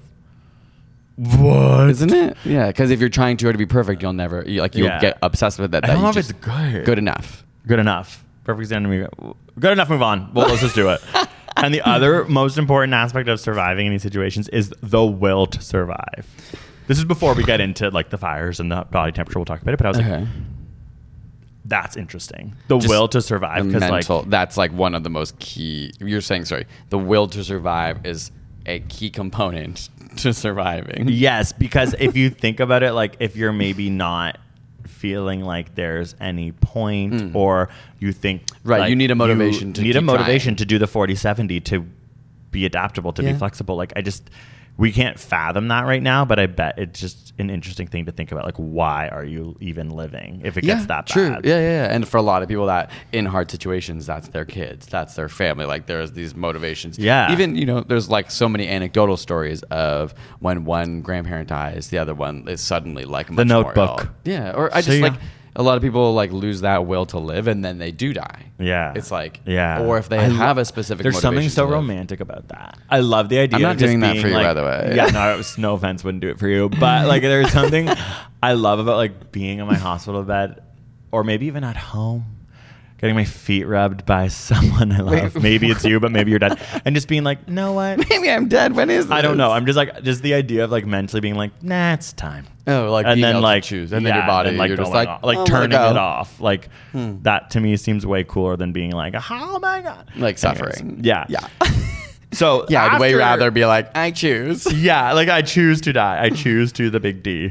what? Isn't it? Yeah, because if you're trying too hard to be perfect, you'll never, you'll get obsessed with that. I don't know if it's good. Good enough. Good enough. Perfect is the enemy. Good enough, move on. Well, let's just do it. And the other most important aspect of surviving in these situations is the will to survive. This is before we get into like the fires and the body temperature. We'll talk about it. But I was like, that's interesting. The will to survive. Because like that's like one of the most key. You're saying, sorry, the will to survive is a key component to surviving. Yes, because if you think about it, like if you're maybe not feeling like there's any point, or you think like, you need a motivation to do the 40-70 to be adaptable, to be flexible. Like we can't fathom that right now, but I bet it's just an interesting thing to think about. Like, why are you even living if it gets that bad? Yeah. And for a lot of people that in hard situations, that's their kids, that's their family. Like there's these motivations. Yeah. Even, there's like so many anecdotal stories of when one grandparent dies, the other one is suddenly like much The Notebook. more ill. Yeah. Or a lot of people like lose that will to live and then they do die. Yeah. It's like, yeah. Or if they have a specific there's motivation. something so romantic about that. I love the idea I'm not of just doing that being for you, like, by the way. Yeah, no offense, wouldn't do it for you. But like there's something I love about like being in my hospital bed, or maybe even at home, getting my feet rubbed by someone I love. Maybe it's you, but maybe you're dead. And just being like, know what? Maybe I'm dead. When is this? I don't know. I'm just the idea of like mentally being like, nah, it's time. Oh, like and being then able like to choose, and then your body, and, like, you're just like turning it off. Like that to me seems way cooler than being like, oh my god, like suffering. Yeah. So I'd way rather be like, I choose. Yeah, like I choose to die. I choose to the big D.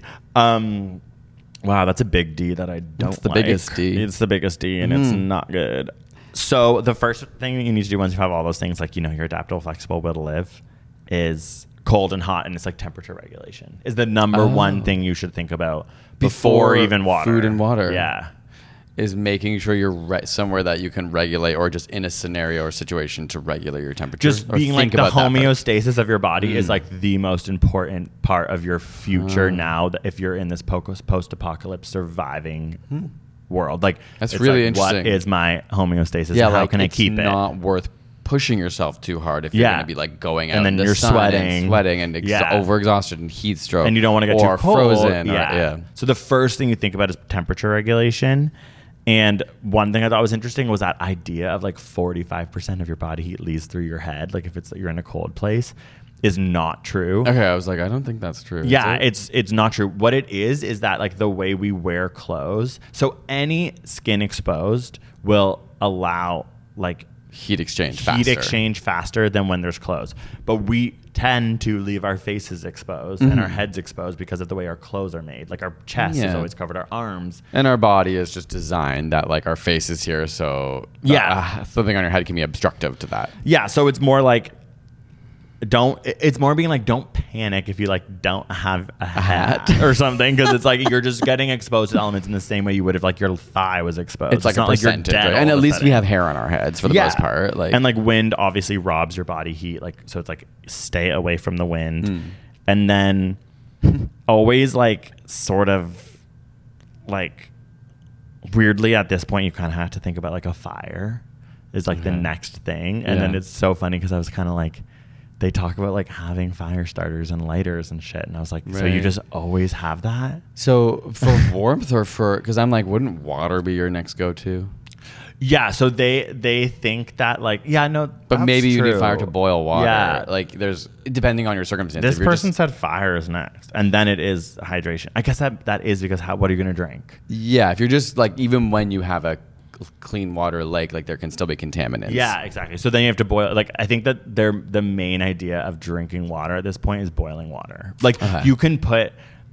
Wow, that's a big D that I don't It's the like. biggest D. It's the biggest D, and it's not good. So the first thing that you need to do once you have all those things, like, you're adaptable, flexible, will to live, is cold and hot, and it's like temperature regulation is the number one thing you should think about before even water. Food and water. Yeah. Is making sure you're somewhere that you can regulate, or just in a scenario or situation to regulate your temperature. Just being like the homeostasis of your body is like the most important part of your future now, that if you're in this post-apocalypse surviving world. Like, that's really interesting. What is my homeostasis? Yeah, how can I keep it? It's not worth pushing yourself too hard if you're going to be like going out and then in the you're sun sweating and overexhausted and heat stroke, and you don't want to get or too cold. frozen. Yeah. So the first thing you think about is temperature regulation. And one thing I thought was interesting was that idea of like 45% of your body heat leaves through your head, like if you're in a cold place, is not true. Okay, I was like, I don't think that's true. Yeah, it's not true. What it is that like the way we wear clothes, so any skin exposed will allow like heat exchange faster than when there's clothes. But we tend to leave our faces exposed and our heads exposed because of the way our clothes are made. Like our chest is always covered, our arms. And our body is just designed that like our face is here, so something on your head can be obstructive to that. Yeah, so it's more like it's more being like, don't panic if you like don't have a hat or something, because it's like you're just getting exposed to elements in the same way you would if like your thigh was exposed. It's like not a percentage, like you're dead, right? And at least we have hair on our heads for the most part. Like, and like wind obviously robs your body heat, like so it's like stay away from the wind. And then always like sort of like weirdly at this point you kind of have to think about like a fire is like the next thing. And then it's so funny because I was kind of like, they talk about like having fire starters and lighters and shit, and I was like, so you just always have that? So for warmth or for, because I'm like, wouldn't water be your next go-to? Yeah, so they think that like, but maybe you true. need fire to boil water. Yeah, like there's, depending on your circumstances. This person said fire is next, and then it is hydration. I guess that is because what are you gonna drink? Yeah, if you're just like, even when you have a clean water lake, like there can still be contaminants. Yeah, exactly. So then you have to boil. Like I think that the main idea of drinking water at this point is boiling water. Like you can put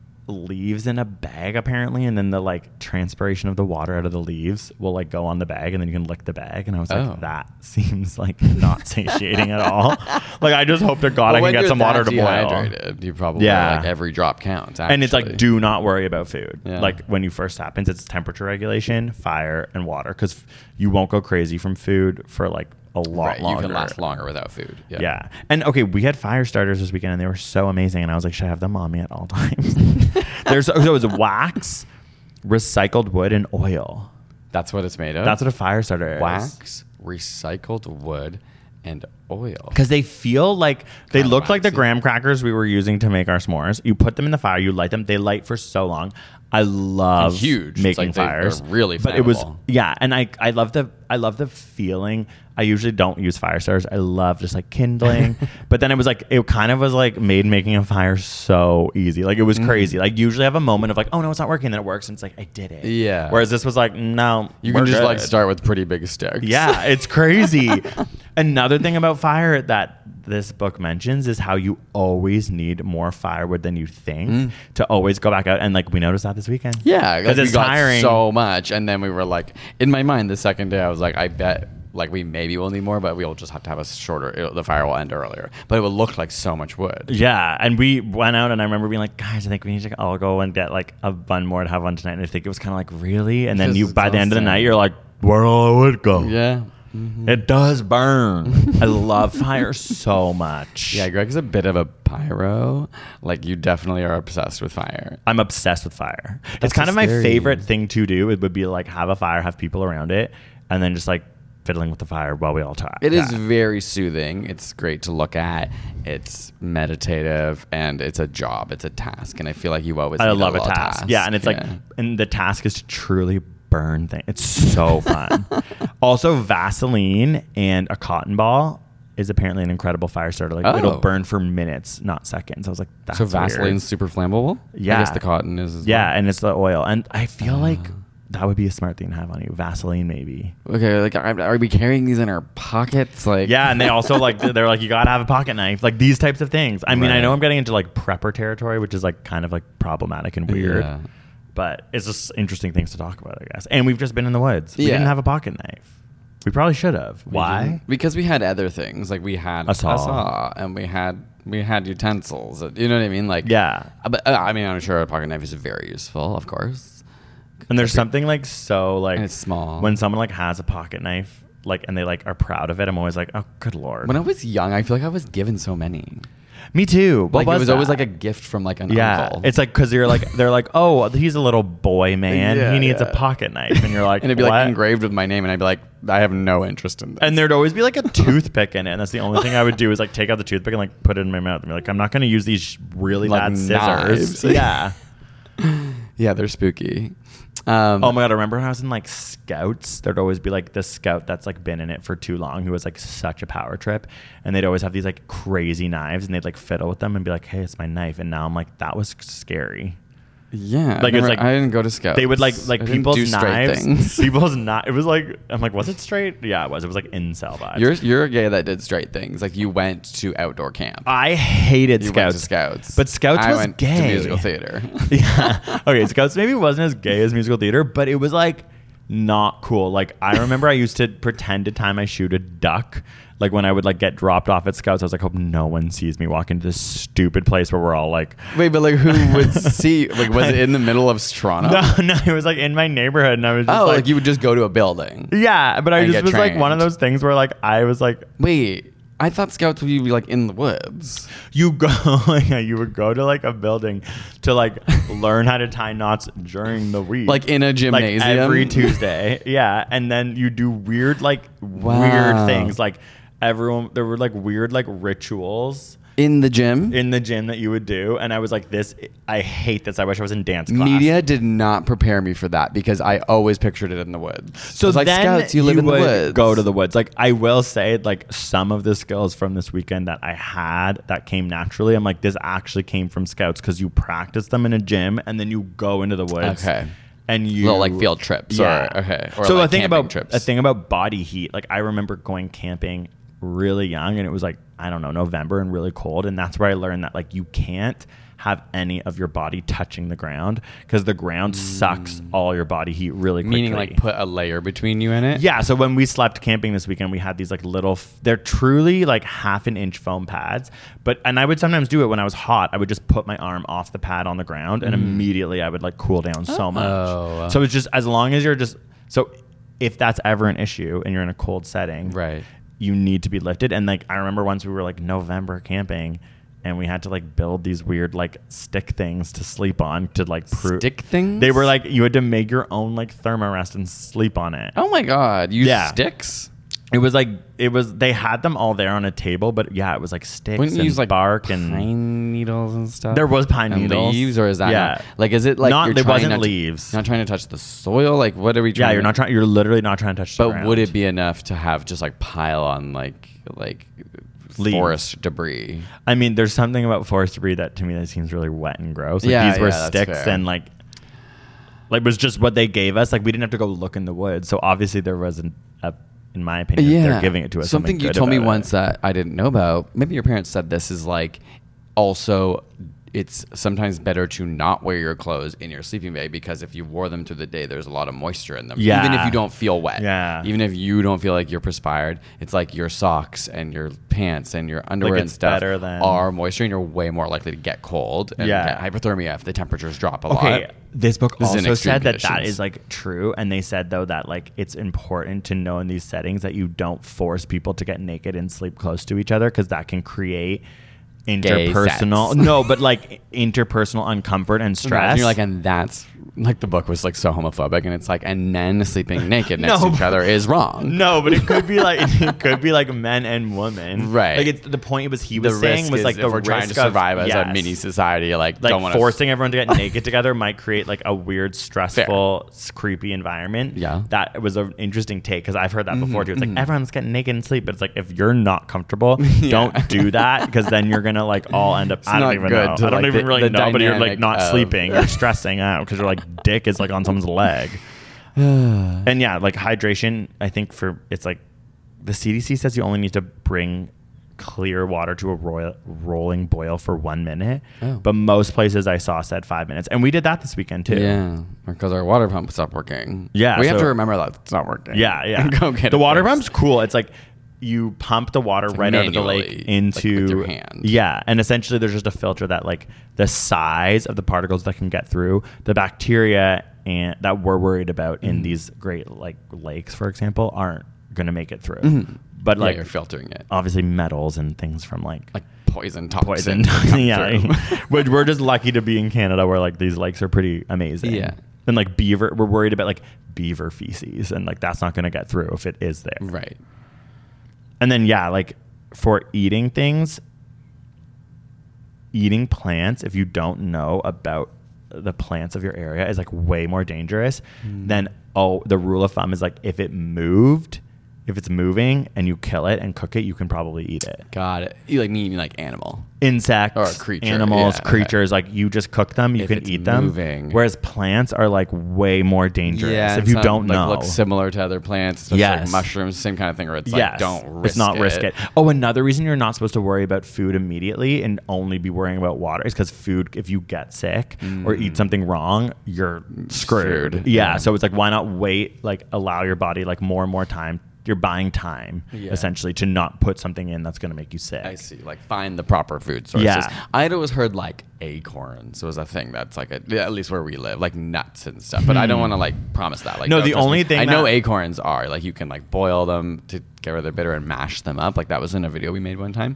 leaves in a bag apparently, and then the like transpiration of the water out of the leaves will like go on the bag, and then you can lick the bag. And I was like, that seems like not satiating at all. Like I just hope to God I can get some water to boil. You probably like every drop counts. Actually. And it's like, do not worry about food. Like when you first happens, it's temperature regulation, fire, and water, because you won't go crazy from food for like a lot longer. You can last longer without food. Yeah. And okay, we had fire starters this weekend, and they were so amazing. And I was like, should I have them on me at all times? There was wax, recycled wood, and oil. That's what it's made of? That's what a fire starter is. Wax, recycled wood, and oil. Because they feel like they look like the graham crackers we were using to make our s'mores. You put them in the fire, you light them. They light for so long. I love making fires. They're really flammable. But it was and I love the feeling. I usually don't use fire starters. I love just like kindling. But then it kind of was like made making a fire so easy. Like it was crazy. Like usually I have a moment of like, oh no, it's not working, and then it works, and it's like I did it. Yeah. Whereas this was like, no, you can just like start with pretty big sticks. Yeah, it's crazy. Another thing about fire that this book mentions is how you always need more firewood than you think to always go back out, and like we noticed that this weekend. Yeah, because it's tiring so much, and then we were like, in my mind, the second day I was like, I bet like we maybe will need more, but we'll just have to have a shorter. The fire will end earlier, but it will look like so much wood. Yeah, and we went out, and I remember being like, guys, I think we need to all go and get like a bun more to have one tonight. And I think it was kind of like, really, and then by the end of the night, you're like, where'd all the wood go? Yeah. It does burn. I love fire so much. Yeah, Greg's a bit of a pyro. Like you definitely are obsessed with fire. I'm obsessed with fire. It's kind of my favorite thing to do. It would be like have a fire, have people around it, and then just like fiddling with the fire while we all talk. It is very soothing. It's great to look at. It's meditative, and it's a job. It's a task, and I feel like you always. I love a task. Yeah, and it's like, and the task is to truly burn thing. It's so fun. Also, Vaseline and a cotton ball is apparently an incredible fire starter. Like it'll burn for minutes, not seconds. I was like, that's so Vaseline's super flammable? Yeah. I guess the cotton is as well. And it's the oil. And I feel like that would be a smart thing to have on you. Vaseline, maybe. Okay, like are we carrying these in our pockets? Like and they also like they're like, you gotta have a pocket knife. Like these types of things. I mean, I know I'm getting into like prepper territory, which is like kind of like problematic and weird. Yeah. But it's just interesting things to talk about, I guess. And we've just been in the woods. We didn't have a pocket knife. We probably should have. Why? Because we had other things. Like we had a saw, and we had utensils. You know what I mean? Like But I mean, I'm sure a pocket knife is very useful, of course. And there's something like so like and it's small when someone like has a pocket knife, like, and they like are proud of it. I'm always like, oh, good Lord. When I was young, I feel like I was given so many. Me too. What Like it was that? always like a gift from like an uncle. It's like because they're like, oh, he's a little boy, man. Yeah, he needs yeah. a pocket knife, and you're like, and it'd be what? like engraved with my name, and I'd be like, I have no interest in this. And there'd always be like a toothpick in it, and that's the only thing I would do is like take out the toothpick and like put it in my mouth and be like, I'm not going to use these really Like bad knives. scissors. Yeah. Yeah, they're spooky. Oh my god! Remember when I was in like Scouts? There'd always be like the scout that's like been in it for too long, who was like such a power trip, and they'd always have these like crazy knives, and they'd like fiddle with them and be like, "Hey, it's my knife." And now I'm like, that was scary. Yeah, Like it's like I didn't go to Scouts. They would like I didn't people's do straight knives. things. People's knives. It was like I'm like, was it straight? Yeah, it was. It was like incel vibes. You're a gay that did straight things. Like you went to outdoor camp. I hated You Scouts. went to Scouts, But Scouts I was went gay. to musical theater. Yeah. Okay, Scouts maybe wasn't as gay as musical theater, but it was like not cool. Like I remember I used to pretend to tie my shoe to duck. Like when I would like get dropped off at Scouts, I was like, hope no one sees me walk into this stupid place where we're all like, Wait, but like who would see? Like was it in the middle of Toronto? no, it was like in my neighborhood, and I was just Oh, like, like you would just go to a building. yeah, but I and just get was like one of trained. those things where like I was like, Wait, I thought Scouts would be like in the woods. you go, yeah, you would go to like a building to like learn how to tie knots during the week, Like in a gymnasium? like every Tuesday, yeah, and then you do weird like Wow. weird things, like everyone there were like weird like rituals In the gym? in the gym that you would do, and I was like, this, I hate this. I wish I was in dance class. Media did not prepare me for that because I always pictured it in the woods. So it's like then Scouts, you live in the would woods. Go to the woods. Like I will say, like some of the skills from this weekend that I had that came naturally, I'm like, this actually came from Scouts because you practice them in a gym and then you go into the woods. Okay. And you Little, like, field trips or- okay. Or, so like, a thing camping about trips. a thing about body heat. Like I remember going camping really young, and it was like, I don't know, November and really cold, and that's where I learned that like you can't have any of your body touching the ground because the ground sucks all your body heat really quickly. Meaning like put a layer between you and it? Yeah, so when we slept camping this weekend, we had these like little, they're truly like 1/2 inch foam pads. And I would sometimes do it when I was hot. I would just put my arm off the pad on the ground, and immediately I would like cool down so much. So it's just, as long as you're just, so if that's ever an issue and you're in a cold setting, Right. you need to be lifted. And like I remember once we were like November camping, and we had to like build these weird like stick things to sleep on to like Stick things? They were like, you had to make your own like thermarest and sleep on it. Oh my God. You Yeah. sticks? It was like, they had them all there on a table, but yeah, it was like sticks Wouldn't you and use like bark and pine needles and stuff? there was pine and needles. leaves, or is that yeah. not, like, is it like Not, you're there trying wasn't not to- leaves. not trying to touch the soil? Like what are we trying Yeah, you're literally not trying to touch the But ground. would it be enough to have just like pile on like Leaves. forest debris? I mean, there's something about forest debris that to me that seems really wet and gross. Like Yeah, these were yeah, that's sticks fair. and like was just what they gave us. Like we didn't have to go look in the woods. So obviously there wasn't in my opinion, they're giving it to us. Something you good told me about once it. that I didn't know about. Maybe your parents said this is like also it's sometimes better to not wear your clothes in your sleeping bag because if you wore them through the day, there's a lot of moisture in them. Yeah. Even if you don't feel wet. Yeah. Even if you don't feel like you're perspired, it's like your socks and your pants and your underwear and it's stuff better than- are moisture, and you're way more likely to get cold and Yeah. get hypothermia if the temperatures drop a lot. Okay, this book This is in also extreme said that conditions. is like true, and they said though that like it's important to know in these settings that you don't force people to get naked and sleep close to each other because that can create interpersonal sex. no, but like interpersonal uncomfort and stress. And you're like, and that's like the book was like so homophobic, and it's like, and men sleeping naked next No, to each other is wrong. no, but it could be like men and women, Right. Like it's the point was he The was saying risk was is like if the we're trying to risk of- survive as a yes. mini society, like Like don't want forcing everyone to get naked together might create like a weird, stressful, creepy environment. Yeah. that was an interesting take because I've heard that before too. It's like everyone's getting naked and sleep, but it's like if you're not comfortable, don't do that because then you're gonna like all end up. I not don't even good know. to, I don't like, even really the know, but you're like dynamic not of- sleeping. You're stressing out because you're like dick is like on someone's leg. And yeah, like hydration. I think it's like the CDC says you only need to bring clear water to a rolling boil for 1 minute, but most places I saw said 5 minutes, and we did that this weekend too. Yeah, because our water pump stopped working. Yeah, we have so- to remember that it's not working. Yeah. Go get the it water fixed. pump's cool. It's like you pump the water like right out of the manually, lake into like with your hand. Yeah, and essentially there's just a filter that like the size of the particles that can get through the bacteria and that we're worried about in these great like lakes, for example, aren't going to make it through. But Yeah, like you're filtering it. obviously metals and things from like poison toxin. Yeah. But we're just lucky to be in Canada where like these lakes are pretty amazing. Yeah. And like we're worried about like beaver feces, and like that's not going to get through if it is there. Right. And then, yeah, like for eating things, eating plants, if you don't know about the plants of your area, is like way more dangerous than, the rule of thumb is like if it's moving and you kill it and cook it, you can probably eat it. Got it. You like mean like animal. Insects or a creature. Animals, Yeah, creatures, like you just cook them, you If can it's eat them. moving. Whereas plants are like way more dangerous if it's you not, don't like, know. Look similar to other plants, especially Yes. like mushrooms, same kind of thing. Where it's like don't risk it's not risk it. Oh, another reason you're not supposed to worry about food immediately and only be worrying about water is because food, if you get sick or eat something wrong, you're screwed. Yeah, so it's like, why not wait? Like allow your body like more and more time. You're buying time essentially to not put something in that's going to make you sick. I see. Like find the proper food sources. Yeah. I had always heard like acorns was a thing that's like at least where we live, like nuts and stuff. But I don't want to like promise that. Like No, the trust only me. thing I know that- acorns are like you can like boil them to get rid of their bitter and mash them up. Like that was in a video we made one time.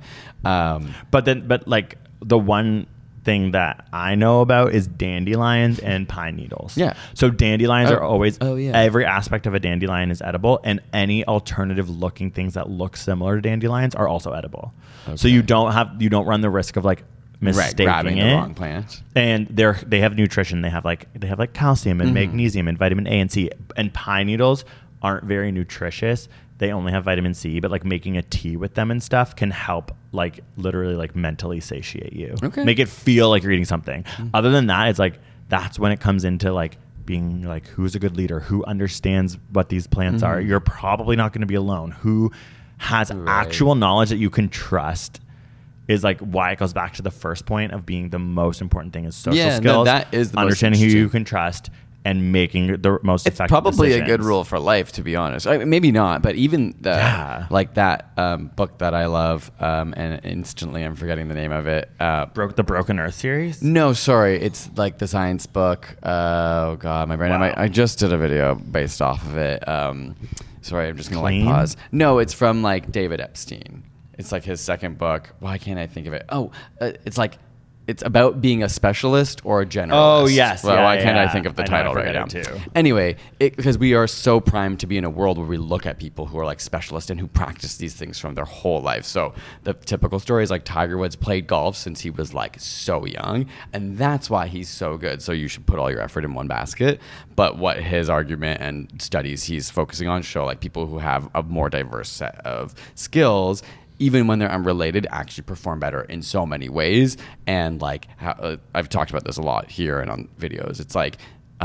But like the one thing that I know about is dandelions and pine needles. Yeah. So dandelions are always, yeah. every aspect of a dandelion is edible, and any alternative looking things that look similar to dandelions are also edible. Okay. So you don't run the risk of like mistaking grabbing it. the wrong plant. And they have nutrition. They have like calcium and magnesium and vitamin A and C. And pine needles aren't very nutritious. They only have vitamin C, but like making a tea with them and stuff can help like literally like mentally satiate you. Okay. Make it feel like you're eating something. Other than that, it's like that's when it comes into like being like, who's a good leader? Who understands what these plants are? You're probably not going to be alone. Who has actual knowledge that you can trust is like why it goes back to the first point of being the most important thing is social skills. That is the understanding most who you can trust and making the most effective probably decisions. a good rule for life, to be honest. Maybe not, but even like that book that I love, and instantly I'm forgetting the name of it. The Broken Earth series? No, sorry, it's like the science book. Oh God, my brain. Wow. I just did a video based off of it. Sorry, I'm just gonna Clean? like pause. No, it's from like David Epstein. It's like his second book. Why can't I think of it? Oh, it's like. It's about being a specialist or a generalist. Oh, yes. Well, Yeah, why can't I yeah. think of the I know, I title right forget now? it too. Anyway, because we are so primed to be in a world where we look at people who are like specialists and who practice these things from their whole life. So the typical story is like Tiger Woods played golf since he was like so young, and that's why he's so good. So you should put all your effort in one basket. But what his argument and studies he's focusing on show like people who have a more diverse set of skills, even when they're unrelated, actually perform better in so many ways. And like I've talked about this a lot here and on videos. It's like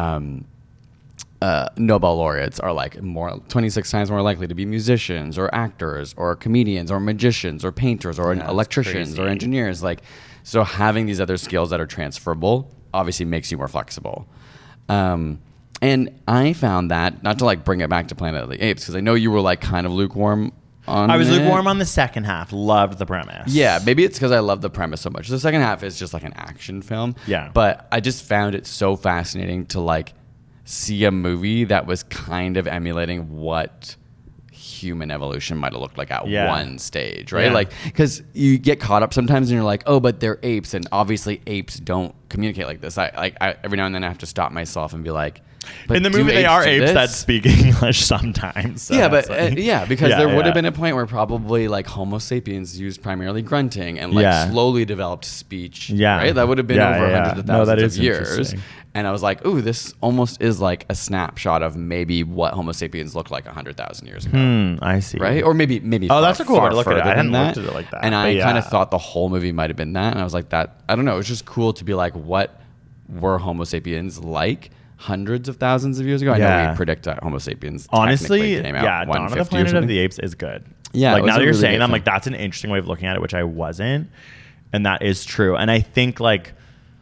Nobel laureates are like 26 times more likely to be musicians or actors or comedians or magicians or painters or electricians or engineers. Like, so having these other skills that are transferable obviously makes you more flexible. And I found that, not to like bring it back to Planet of the Apes, because I know you were like kind of lukewarm on I was it. lukewarm on the second half. Loved the premise. Yeah, maybe it's because I love the premise so much. The second half is just like an action film. Yeah. But I just found it so fascinating to like see a movie that was kind of emulating what human evolution might have looked like at one stage, right? Yeah. Like, because you get caught up sometimes and you're like, oh, but they're apes, and obviously apes don't communicate like this. I every now and then I have to stop myself and be like, but in the do movie, they are do apes this? that speak English sometimes. So Yeah, but it's like- because Yeah, there would yeah. have been a point where probably like Homo sapiens used primarily grunting and like Yeah. slowly developed speech. Yeah. Right? That would have been Yeah, over yeah. hundreds of No, thousands that of is years. interesting. And I was like, ooh, this almost is like a snapshot of maybe what Homo sapiens looked like 100,000 years ago. I see. Right? Or maybe Oh, that's a cool way to look at it. I further hadn't than looked that. at it like that, And but I yeah. kind of thought the whole movie might have been that. And I was like, I don't know. It was just cool to be like, what were Homo sapiens like hundreds of thousands of years ago? I know Yeah. we predict that Homo sapiens Honestly, technically came out yeah, Dawn of the 150 or Planet of something. the Apes is good. Yeah, like it was now that a you're really saying good that, I'm film. like, that's an interesting way of looking at it, which I wasn't. And that is true. And I think like,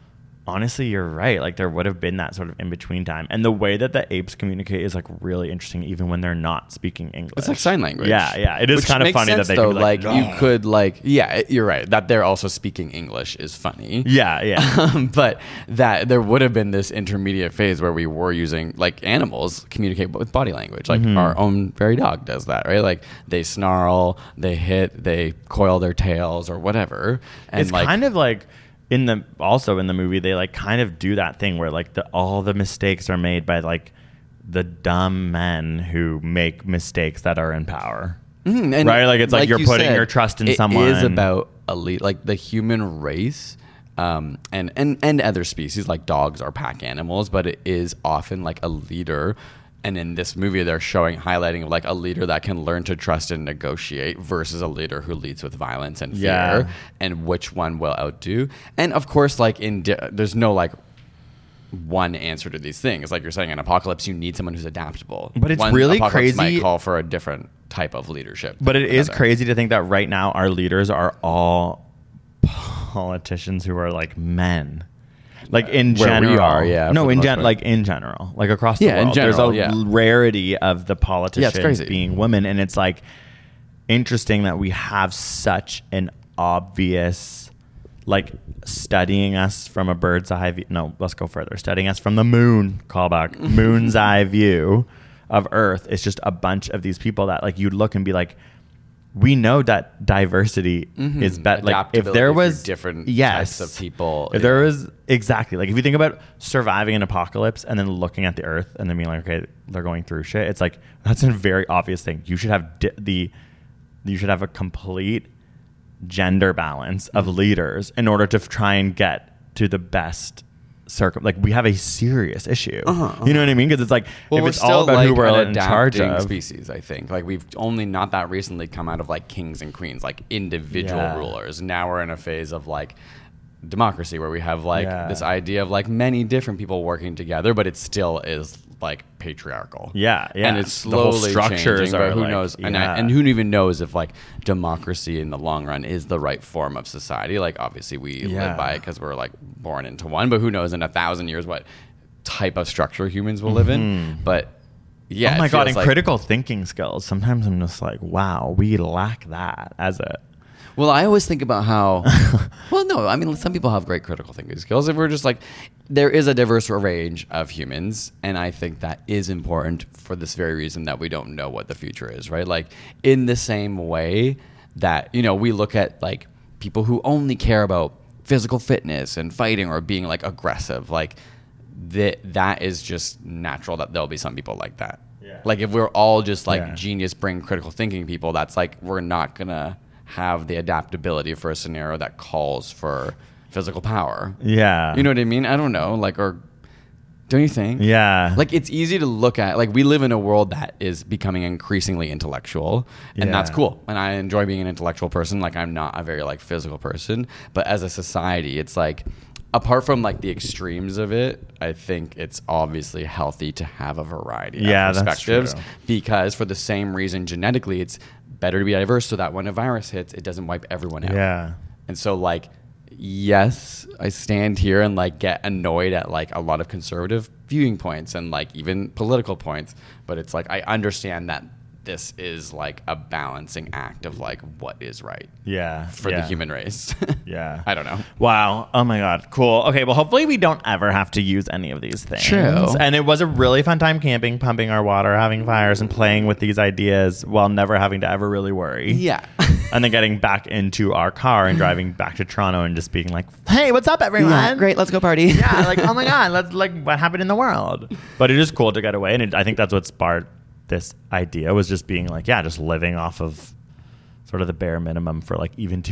honestly, you're right. Like there would have been that sort of in between time, and the way that the apes communicate is like really interesting, even when they're not speaking English. It's like sign language. Yeah. It is kind of funny sense, that they though, could be like you could like, yeah, you're right. That they're also speaking English is funny. Yeah. But that there would have been this intermediate phase where we were using like animals communicate with body language. Like our own very dog does that, right? Like they snarl, they hit, they coil their tails or whatever. And it's kind of like in the movie they like kind of do that thing where like all the mistakes are made by like the dumb men who make mistakes that are in power. And right? Like it's like you're putting your trust in someone. It is about elite, like the human race. And other species like dogs are pack animals, but it is often like a leader. And in this movie, they're highlighting like a leader that can learn to trust and negotiate versus a leader who leads with violence and fear, and which one will outdo. And of course, like there's no like one answer to these things. Like you're saying, in Apocalypse, you need someone who's adaptable. But it's really Apocalypse crazy. Might call for a different type of leadership. But it is crazy to think that right now our leaders are all politicians who are like men, like in general. We are, like in general, like across the world. In general, there's a rarity of the politicians being women, and it's like interesting that we have such an obvious, like studying us from a bird's eye view. No, let's go further. Studying us from the moon. Callback. Moon's eye view of Earth. It's just a bunch of these people that like you'd look and be like, we know that diversity is better. Like if there was different types of people, if there was exactly like if you think about surviving an apocalypse and then looking at the Earth and then being like, okay, they're going through shit. It's like that's a very obvious thing. You should have you should have a complete gender balance of leaders in order to try and get to the best like we have a serious issue. You know what I mean? Because it's like if it's all about who we're in charge of. Species, I think like we've only not that recently come out of like kings and queens, like individual rulers. Now we're in a phase of like democracy where we have like this idea of like many different people working together, but it still is like patriarchal. And it's slowly changing, but who knows? And who even knows if like democracy in the long run is the right form of society? Like obviously we live by it because we're like born into one, but who knows in 1,000 years what type of structure humans will live in? But yeah, oh my god, and critical thinking skills. Sometimes I'm just like, wow, we lack that as a. Well, I always think about how, well, no, I mean, some people have great critical thinking skills. If we're just like, there is a diverse range of humans, and I think that is important for this very reason that we don't know what the future is, right? Like, in the same way that, you know, we look at, like, people who only care about physical fitness and fighting or being, like, aggressive, like, that is just natural that there'll be some people like that. Like, if we're all just, like, genius brain critical thinking people, that's, like, we're not going to have the adaptability for a scenario that calls for physical power. You know what I mean? I don't know. Like, or don't you think? Like, it's easy to look at, like, we live in a world that is becoming increasingly intellectual, and that's cool. And I enjoy being an intellectual person. Like, I'm not a very, like, physical person. But as a society, it's like, apart from, like, the extremes of it, I think it's obviously healthy to have a variety of perspectives. That's true. Because for the same reason, genetically, it's better to be diverse so that when a virus hits, it doesn't wipe everyone out. And so, like, yes, I stand here and, like, get annoyed at, like, a lot of conservative viewing points and, like, even political points. But it's like, I understand that this is, like, a balancing act of, like, what is right for the human race. I don't know. Wow. Oh my god. Cool. Okay, well, hopefully we don't ever have to use any of these things. True. And it was a really fun time camping, pumping our water, having fires, and playing with these ideas while never having to ever really worry. And then getting back into our car and driving back to Toronto and just being like, hey, what's up, everyone? Great, let's go party. Like, oh my god, let's, like, what happened in the world? But it is cool to get away, and I think that's what sparked this idea, was just being like, just living off of sort of the bare minimum for, like, even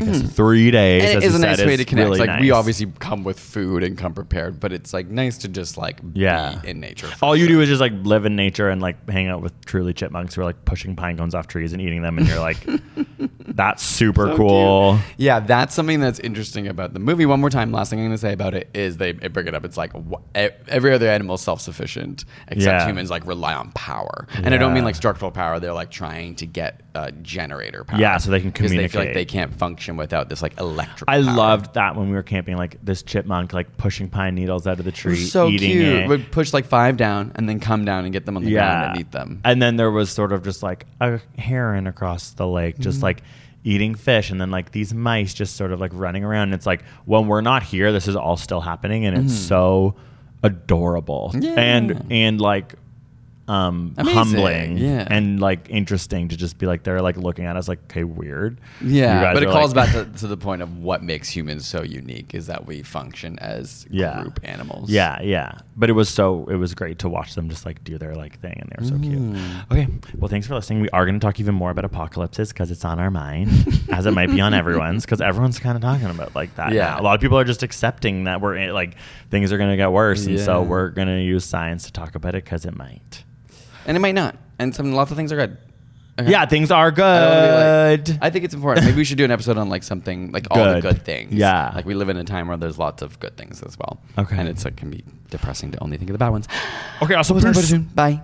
3 days. And it is a nice way to connect. Really like, nice. we obviously come with food and come prepared, but it's, like, nice to just, like, be in nature. All you do is just, like, live in nature and, like, hang out with truly chipmunks who are, like, pushing pine cones off trees and eating them, and you're like, that's super cool. Cute. Yeah, that's something that's interesting about the movie. One more time, last thing I'm going to say about it is they bring it up. It's like every other animal is self-sufficient, except humans, like, rely on power. And I don't mean, like, structural power. They're, like, trying to get generator power. Yeah, so they can because communicate. they feel like they can't function without this like electric. I power. loved that when we were camping, like this chipmunk like pushing pine needles out of the It tree, was so eating cute. it. Would push like 5 down and then come down and get them on the ground and eat them. And then there was sort of just like a heron across the lake, just like eating fish, and then like these mice just sort of like running around. And it's like when we're not here, this is all still happening, and it's so adorable and like humbling and like interesting to just be like they're like looking at us like, okay, weird. Yeah, but it calls back to the point of what makes humans so unique is that we function as group animals. Yeah. But it was great to watch them just like do their like thing, and they're so cute. Okay, well, thanks for listening. We are going to talk even more about apocalypses because it's on our mind, as it might be on everyone's, because everyone's kind of talking about like that. Yeah, now. A lot of people are just accepting that we're like things are going to get worse, and so we're going to use science to talk about it because it might. And it might not. And lots of things are good. Okay. Yeah, things are good. I think it's important. Maybe we should do an episode on like something like all the good things. Yeah. Like we live in a time where there's lots of good things as well. Okay. And it can be depressing to only think of the bad ones. Okay, also we'll talk about it soon. Bye.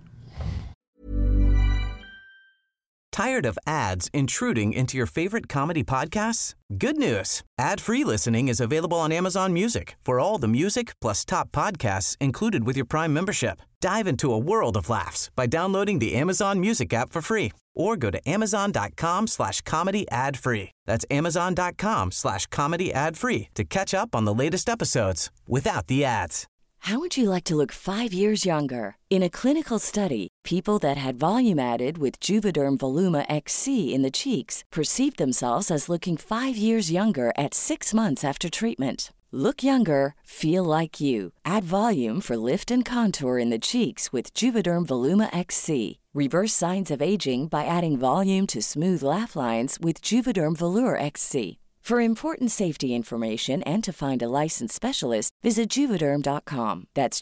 Tired of ads intruding into your favorite comedy podcasts? Good news. Ad-free listening is available on Amazon Music for all the music plus top podcasts included with your Prime membership. Dive into a world of laughs by downloading the Amazon Music app for free or go to amazon.com/comedy ad-free. That's amazon.com/comedy ad-free to catch up on the latest episodes without the ads. How would you like to look 5 years younger? In a clinical study, people that had volume added with Juvederm Voluma XC in the cheeks perceived themselves as looking 5 years younger at 6 months after treatment. Look younger, feel like you. Add volume for lift and contour in the cheeks with Juvederm Voluma XC. Reverse signs of aging by adding volume to smooth laugh lines with Juvederm Volure XC. For important safety information and to find a licensed specialist, visit Juvederm.com. That's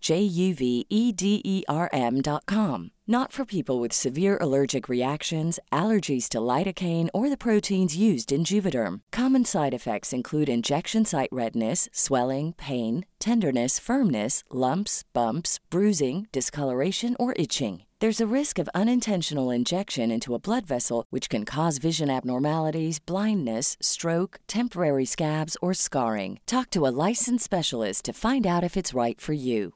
JUVEDERM.com. Not for people with severe allergic reactions, allergies to lidocaine, or the proteins used in Juvederm. Common side effects include injection site redness, swelling, pain, tenderness, firmness, lumps, bumps, bruising, discoloration, or itching. There's a risk of unintentional injection into a blood vessel, which can cause vision abnormalities, blindness, stroke, temporary scabs, or scarring. Talk to a licensed specialist to find out if it's right for you.